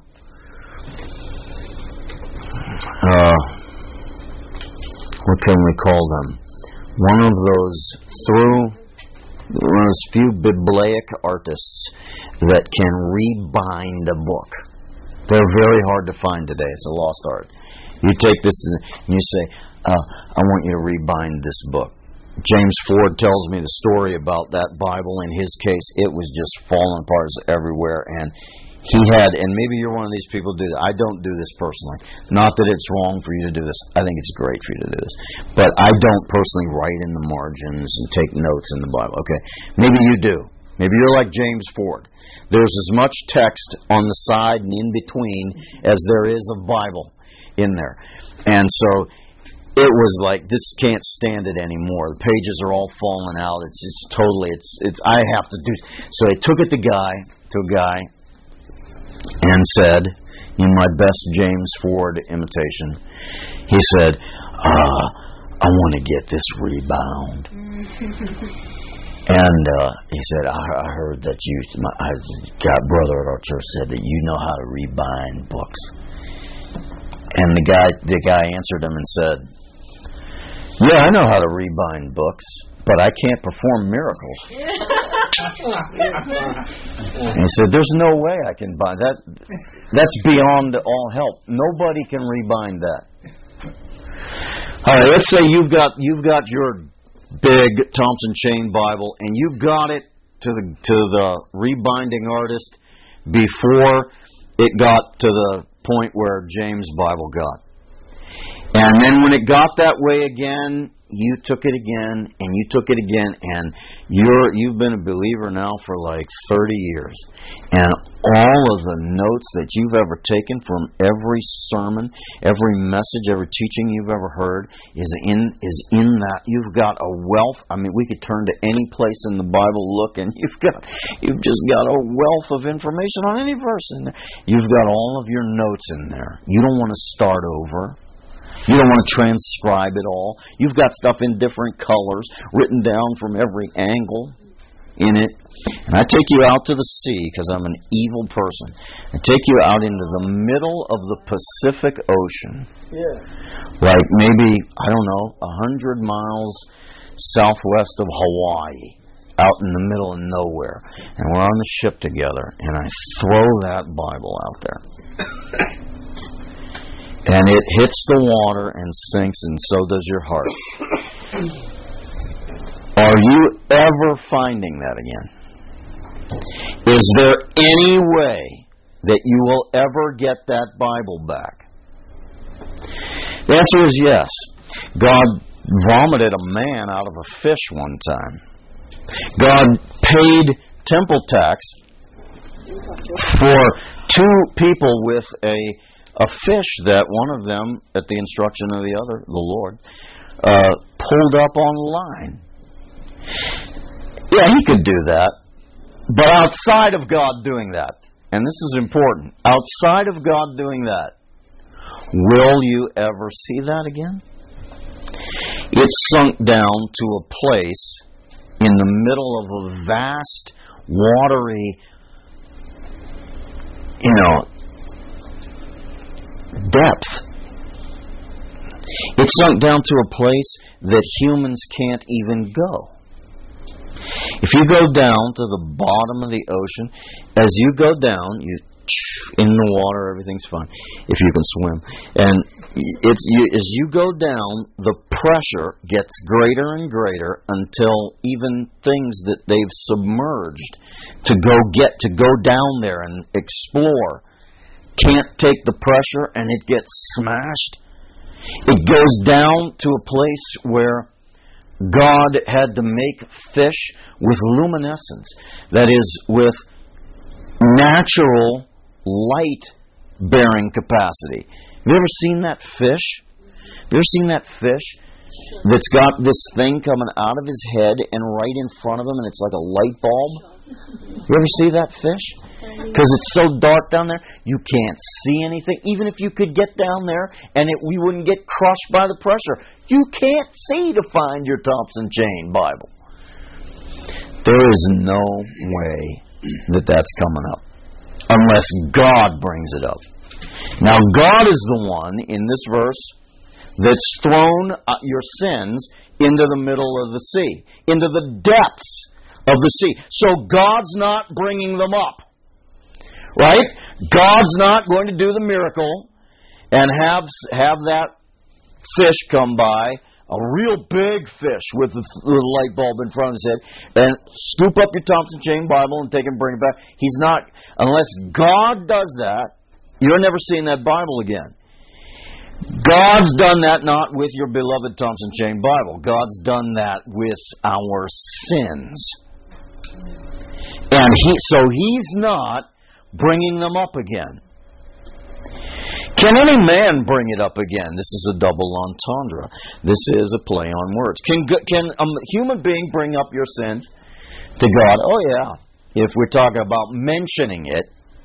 S1: what can we call them? One of those few biblaic artists that can rebind a book. They're very hard to find today. It's a lost art. You take this and you say, I want you to rebind this book. James Ford tells me the story about that Bible. In his case, it was just falling apart everywhere, and he had, and maybe you're one of these people who do that. I don't do this personally. Not that it's wrong for you to do this. I think it's great for you to do this. But I don't personally write in the margins and take notes in the Bible. Okay, maybe you do. Maybe you're like James Ford. There's as much text on the side and in between as there is of Bible in there. And so it was like, this can't stand it anymore. The pages are all falling out. It's totally, I have to do. So they took it to a guy and said, in my best James Ford imitation, he said, I want to get this rebound. And he said, I heard that I got a brother at our church said that you know how to rebind books. And the guy answered him and said, Yeah, I know how to rebind books, but I can't perform miracles. And he said, there's no way I can bind that. That's beyond all help. Nobody can rebind that. All right, let's say you've got your big Thompson Chain Bible, and you've got it to the rebinding artist before it got to the point where James' Bible got. And then when it got that way again, you took it again, and you took it again, and you've been a believer now for like 30 years. And all of the notes that you've ever taken from every sermon, every message, every teaching you've ever heard is in that. You've got a wealth. I mean, we could turn to any place in the Bible, look, and you've just got a wealth of information on any verse in there. You've got all of your notes in there. You don't want to start over. You don't want to transcribe it all. You've got stuff in different colors, written down from every angle in it. And I take you out to the sea, because I'm an evil person. I take you out into the middle of the Pacific Ocean. Yeah. Like maybe, 100 miles southwest of Hawaii, out in the middle of nowhere. And we're on the ship together, and I throw that Bible out there. And it hits the water and sinks, and so does your heart. Are you ever finding that again? Is there any way that you will ever get that Bible back? The answer is yes. God vomited a man out of a fish one time. God paid temple tax for two people with a fish that one of them, at the instruction of the other, the Lord, pulled up on the line. Yeah, he could do that. But outside of God doing that, and this is important, outside of God doing that, will you ever see that again? It sunk down to a place in the middle of a vast, watery, depth. It sunk down to a place that humans can't even go. If you go down to the bottom of the ocean, as you go down, you in the water, everything's fine if you can swim. And as you go down, the pressure gets greater and greater until even things that they've submerged to go down there and explore can't take the pressure, and it gets smashed. It goes down to a place where God had to make fish with luminescence. That is, with natural light-bearing capacity. Have you ever seen that fish? Have you ever seen that fish that's got this thing coming out of his head and right in front of him, and it's like a light bulb? You ever see that fish? Because it's so dark down there, you can't see anything. Even if you could get down there and we wouldn't get crushed by the pressure, you can't see to find your Thompson Chain Bible. There is no way that that's coming up unless God brings it up. Now, God is the one in this verse that's thrown your sins into the middle of the sea, into the depths of the sea. So God's not bringing them up. Right? God's not going to do the miracle and have that fish come by, a real big fish with a little light bulb in front of his head, and scoop up your Thompson Chain Bible and take it and bring it back. He's not, unless God does that, you're never seeing that Bible again. God's done that not with your beloved Thompson Chain Bible. God's done that with our sins. And He's not bringing them up again. Can any man bring it up again? This is a double entendre. This is a play on words. Can a human being bring up your sins to God? Oh, yeah. If we're talking about mentioning it.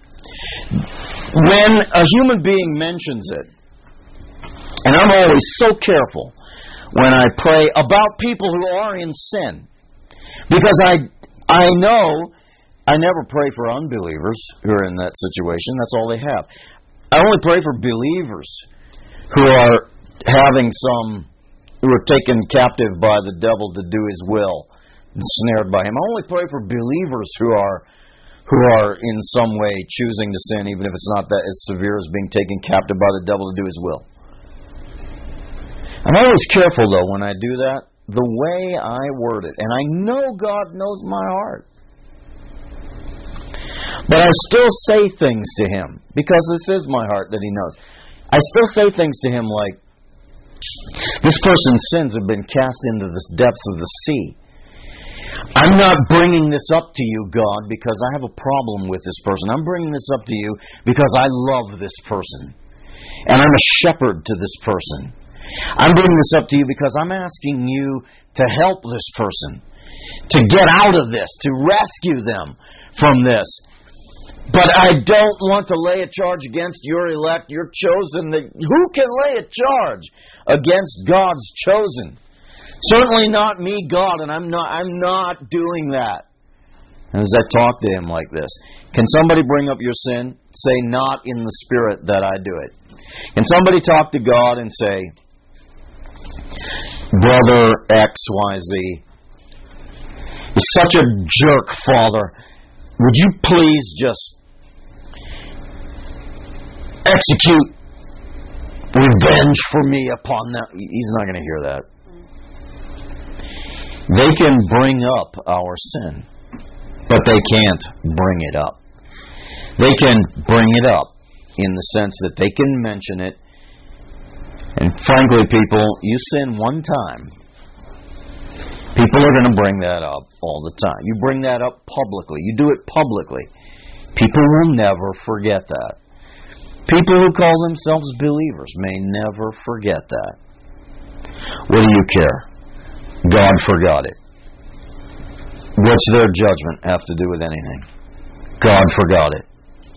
S1: When a human being mentions it, and I'm always so careful when I pray about people who are in sin, because I know I never pray for unbelievers who are in that situation. That's all they have. I only pray for believers who are having some who are taken captive by the devil to do his will, ensnared by him. I only pray for believers who are in some way choosing to sin, even if it's not that as severe as being taken captive by the devil to do his will. I'm always careful, though, when I do that, the way I word it. And I know God knows my heart. But I still say things to Him, because this is my heart that He knows. I still say things to Him like, this person's sins have been cast into the depths of the sea. I'm not bringing this up to you, God, because I have a problem with this person. I'm bringing this up to you because I love this person. And I'm a shepherd to this person. I'm bringing this up to you because I'm asking you to help this person, to get out of this, to rescue them from this. But I don't want to lay a charge against your elect, your chosen. Who can lay a charge against God's chosen? Certainly not me, God, and I'm not doing that. And as I talk to Him like this, can somebody bring up your sin? Say, not in the spirit that I do it. Can somebody talk to God and say, Brother XYZ is such a jerk, Father. Would you please just execute revenge for me upon them? He's not going to hear that. They can bring up our sin, but they can't bring it up. They can bring it up in the sense that they can mention it. And frankly, people, you sin one time, people are going to bring that up all the time. You bring that up publicly. You do it publicly. People will never forget that. People who call themselves believers may never forget that. What do you care? God forgot it. What's their judgment have to do with anything? God forgot it.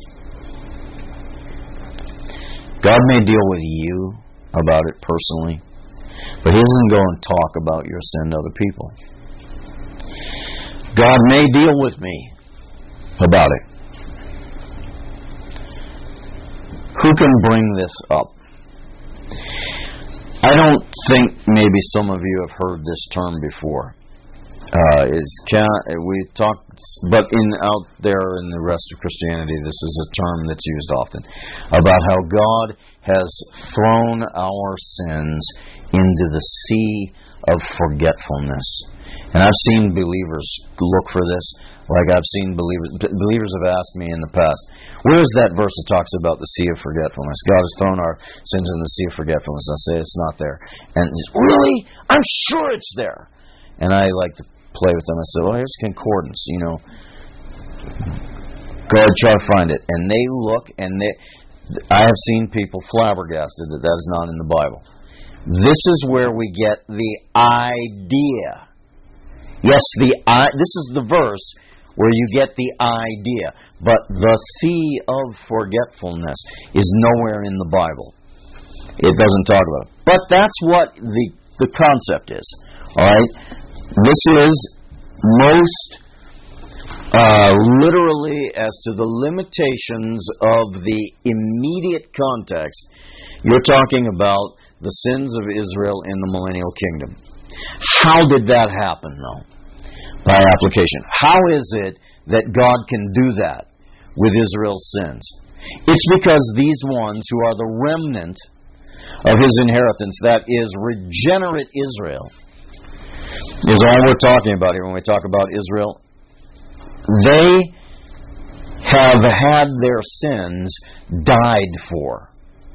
S1: God may deal with you about it personally, but He doesn't go and talk about your sin to other people. God may deal with me about it. Who can bring this up? I don't think maybe some of you have heard this term before. We talk, but out there in the rest of Christianity, this is a term that's used often about how God has thrown our sins into the sea of forgetfulness. And I've seen believers look for this. Like I've seen believers have asked me in the past, where is that verse that talks about the sea of forgetfulness? God has thrown our sins in the sea of forgetfulness. I say it's not there. And really? I'm sure it's there. And I like to play with them. I say, well, here's concordance. Go ahead, try to find it. And they look, and I have seen people flabbergasted that is not in the Bible. This is where we get the idea. Yes, this is the verse where you get the idea. But the sea of forgetfulness is nowhere in the Bible. It doesn't talk about it. But that's what the concept is. All right? This is most literally as to the limitations of the immediate context. You're talking about the sins of Israel in the millennial kingdom. How did that happen, though? By application. How is it that God can do that with Israel's sins? It's because these ones who are the remnant of His inheritance, that is regenerate Israel, is all we're talking about here when we talk about Israel. They have had their sins died for.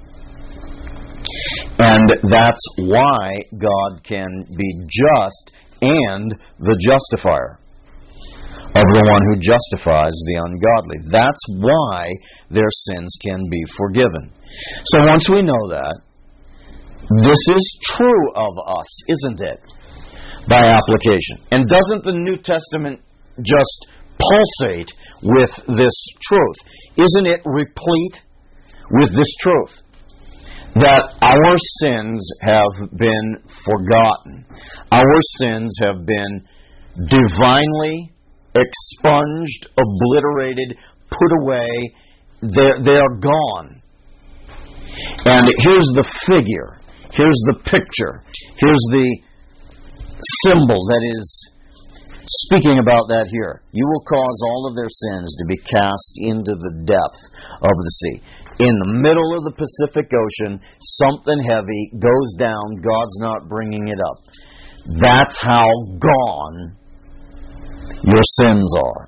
S1: And that's why God can be just and the justifier of the one who justifies the ungodly. That's why their sins can be forgiven. So once we know that, this is true of us, isn't it? By application. And doesn't the New Testament just pulsate with this truth? Isn't it replete with this truth? That our sins have been forgotten. Our sins have been divinely expunged, obliterated, put away. They are gone. And here's the figure. Here's the picture. Here's the symbol that is speaking about that here. You will cause all of their sins to be cast into the depth of the sea. In the middle of the Pacific Ocean, something heavy goes down. God's not bringing it up. That's how gone your sins are.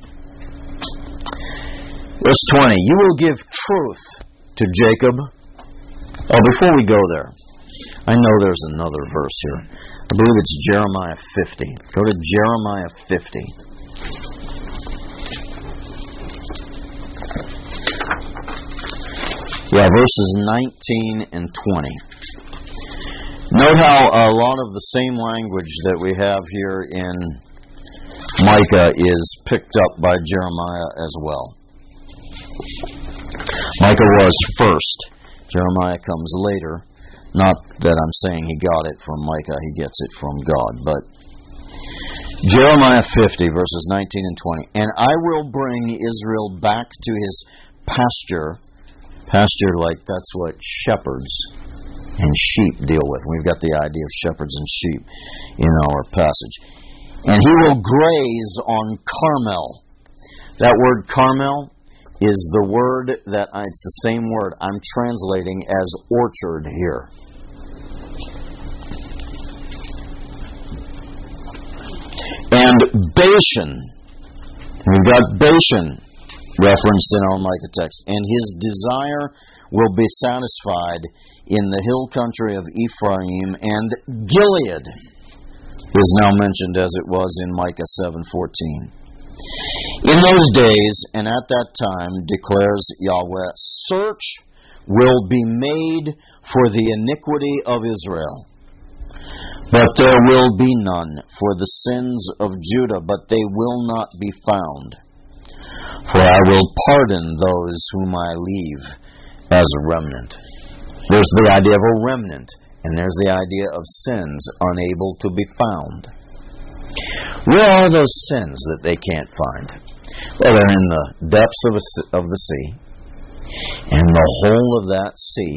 S1: Verse 20, you will give truth to Jacob. Oh, before we go there, I know there's another verse here. I believe it's Jeremiah 50. Go to Jeremiah 50. Yeah, verses 19 and 20. Note how a lot of the same language that we have here in Micah is picked up by Jeremiah as well. Micah was first. Jeremiah comes later. Not that I'm saying he got it from Micah, he gets it from God. But Jeremiah 50, verses 19 and 20. And I will bring Israel back to his pasture. Pasture, like that's what shepherds and sheep deal with. We've got the idea of shepherds and sheep in our passage. And he will graze on Carmel. That word Carmel is the word that, it's the same word I'm translating as orchard here. And Bashan, we've got Bashan referenced in our Micah text. And his desire will be satisfied in the hill country of Ephraim, and Gilead is now mentioned as it was in Micah 7:14. In those days, and at that time, declares Yahweh, search will be made for the iniquity of Israel, but there will be none for the sins of Judah, but they will not be found. For I will pardon those whom I leave as a remnant. There's the idea of a remnant, and there's the idea of sins unable to be found. Where are those sins that they can't find? Well, they're in the depths of the sea, and the whole of that sea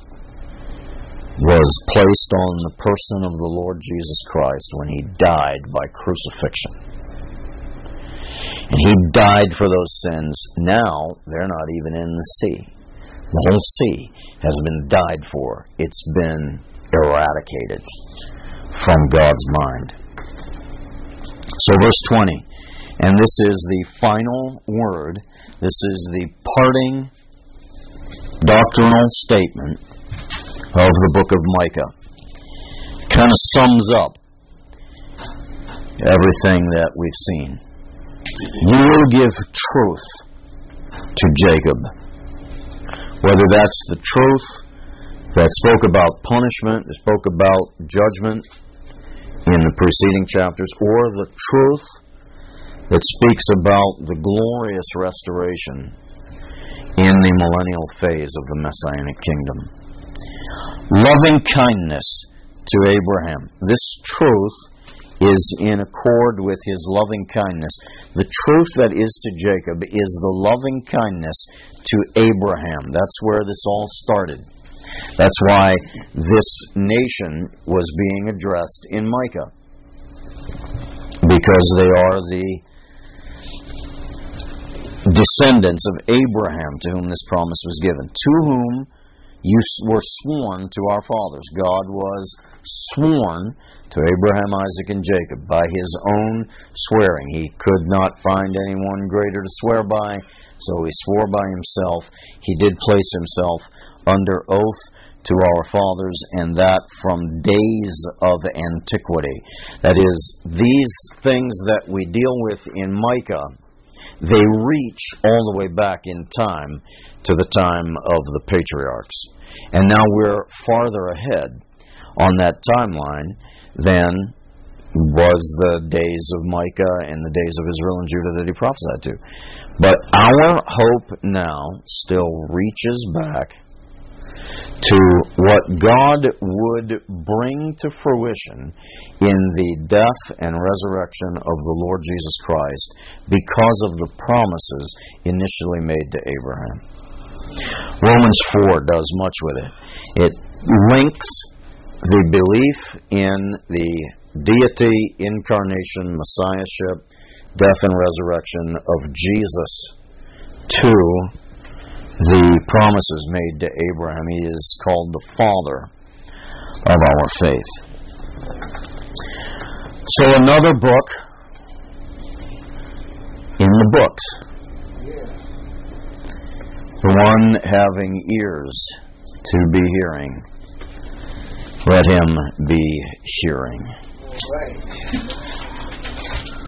S1: was placed on the person of the Lord Jesus Christ when he died by crucifixion. And he died for those sins. Now, they're not even in the sea. The whole sea has been died for. It's been eradicated from God's mind. So verse 20, and this is the final word. This is the parting doctrinal statement of the book of Micah. Kind of sums up everything that we've seen. You will give truth to Jacob. Whether that's the truth that spoke about punishment, that spoke about judgment in the preceding chapters, or the truth that speaks about the glorious restoration in the millennial phase of the Messianic kingdom. Loving kindness to Abraham. This truth is in accord with his loving kindness. The truth that is to Jacob is the loving kindness to Abraham. That's where this all started. That's why this nation was being addressed in Micah. Because they are the descendants of Abraham to whom this promise was given. To whom you were sworn to our fathers. God was sworn to Abraham, Isaac, and Jacob by his own swearing. He could not find anyone greater to swear by, so he swore by himself. He did place himself under oath to our fathers, and that from days of antiquity. That is, these things that we deal with in Micah, they reach all the way back in time to the time of the patriarchs. And now we're farther ahead on that timeline than was the days of Micah and the days of Israel and Judah that he prophesied to. But our hope now still reaches back to what God would bring to fruition in the death and resurrection of the Lord Jesus Christ because of the promises initially made to Abraham. Romans 4 does much with it. It links the belief in the deity, incarnation, messiahship, death and resurrection of Jesus to the promises made to Abraham. He is called the father of our faith. So another book in the books. The one having ears to be hearing, let him be hearing.
S3: Right.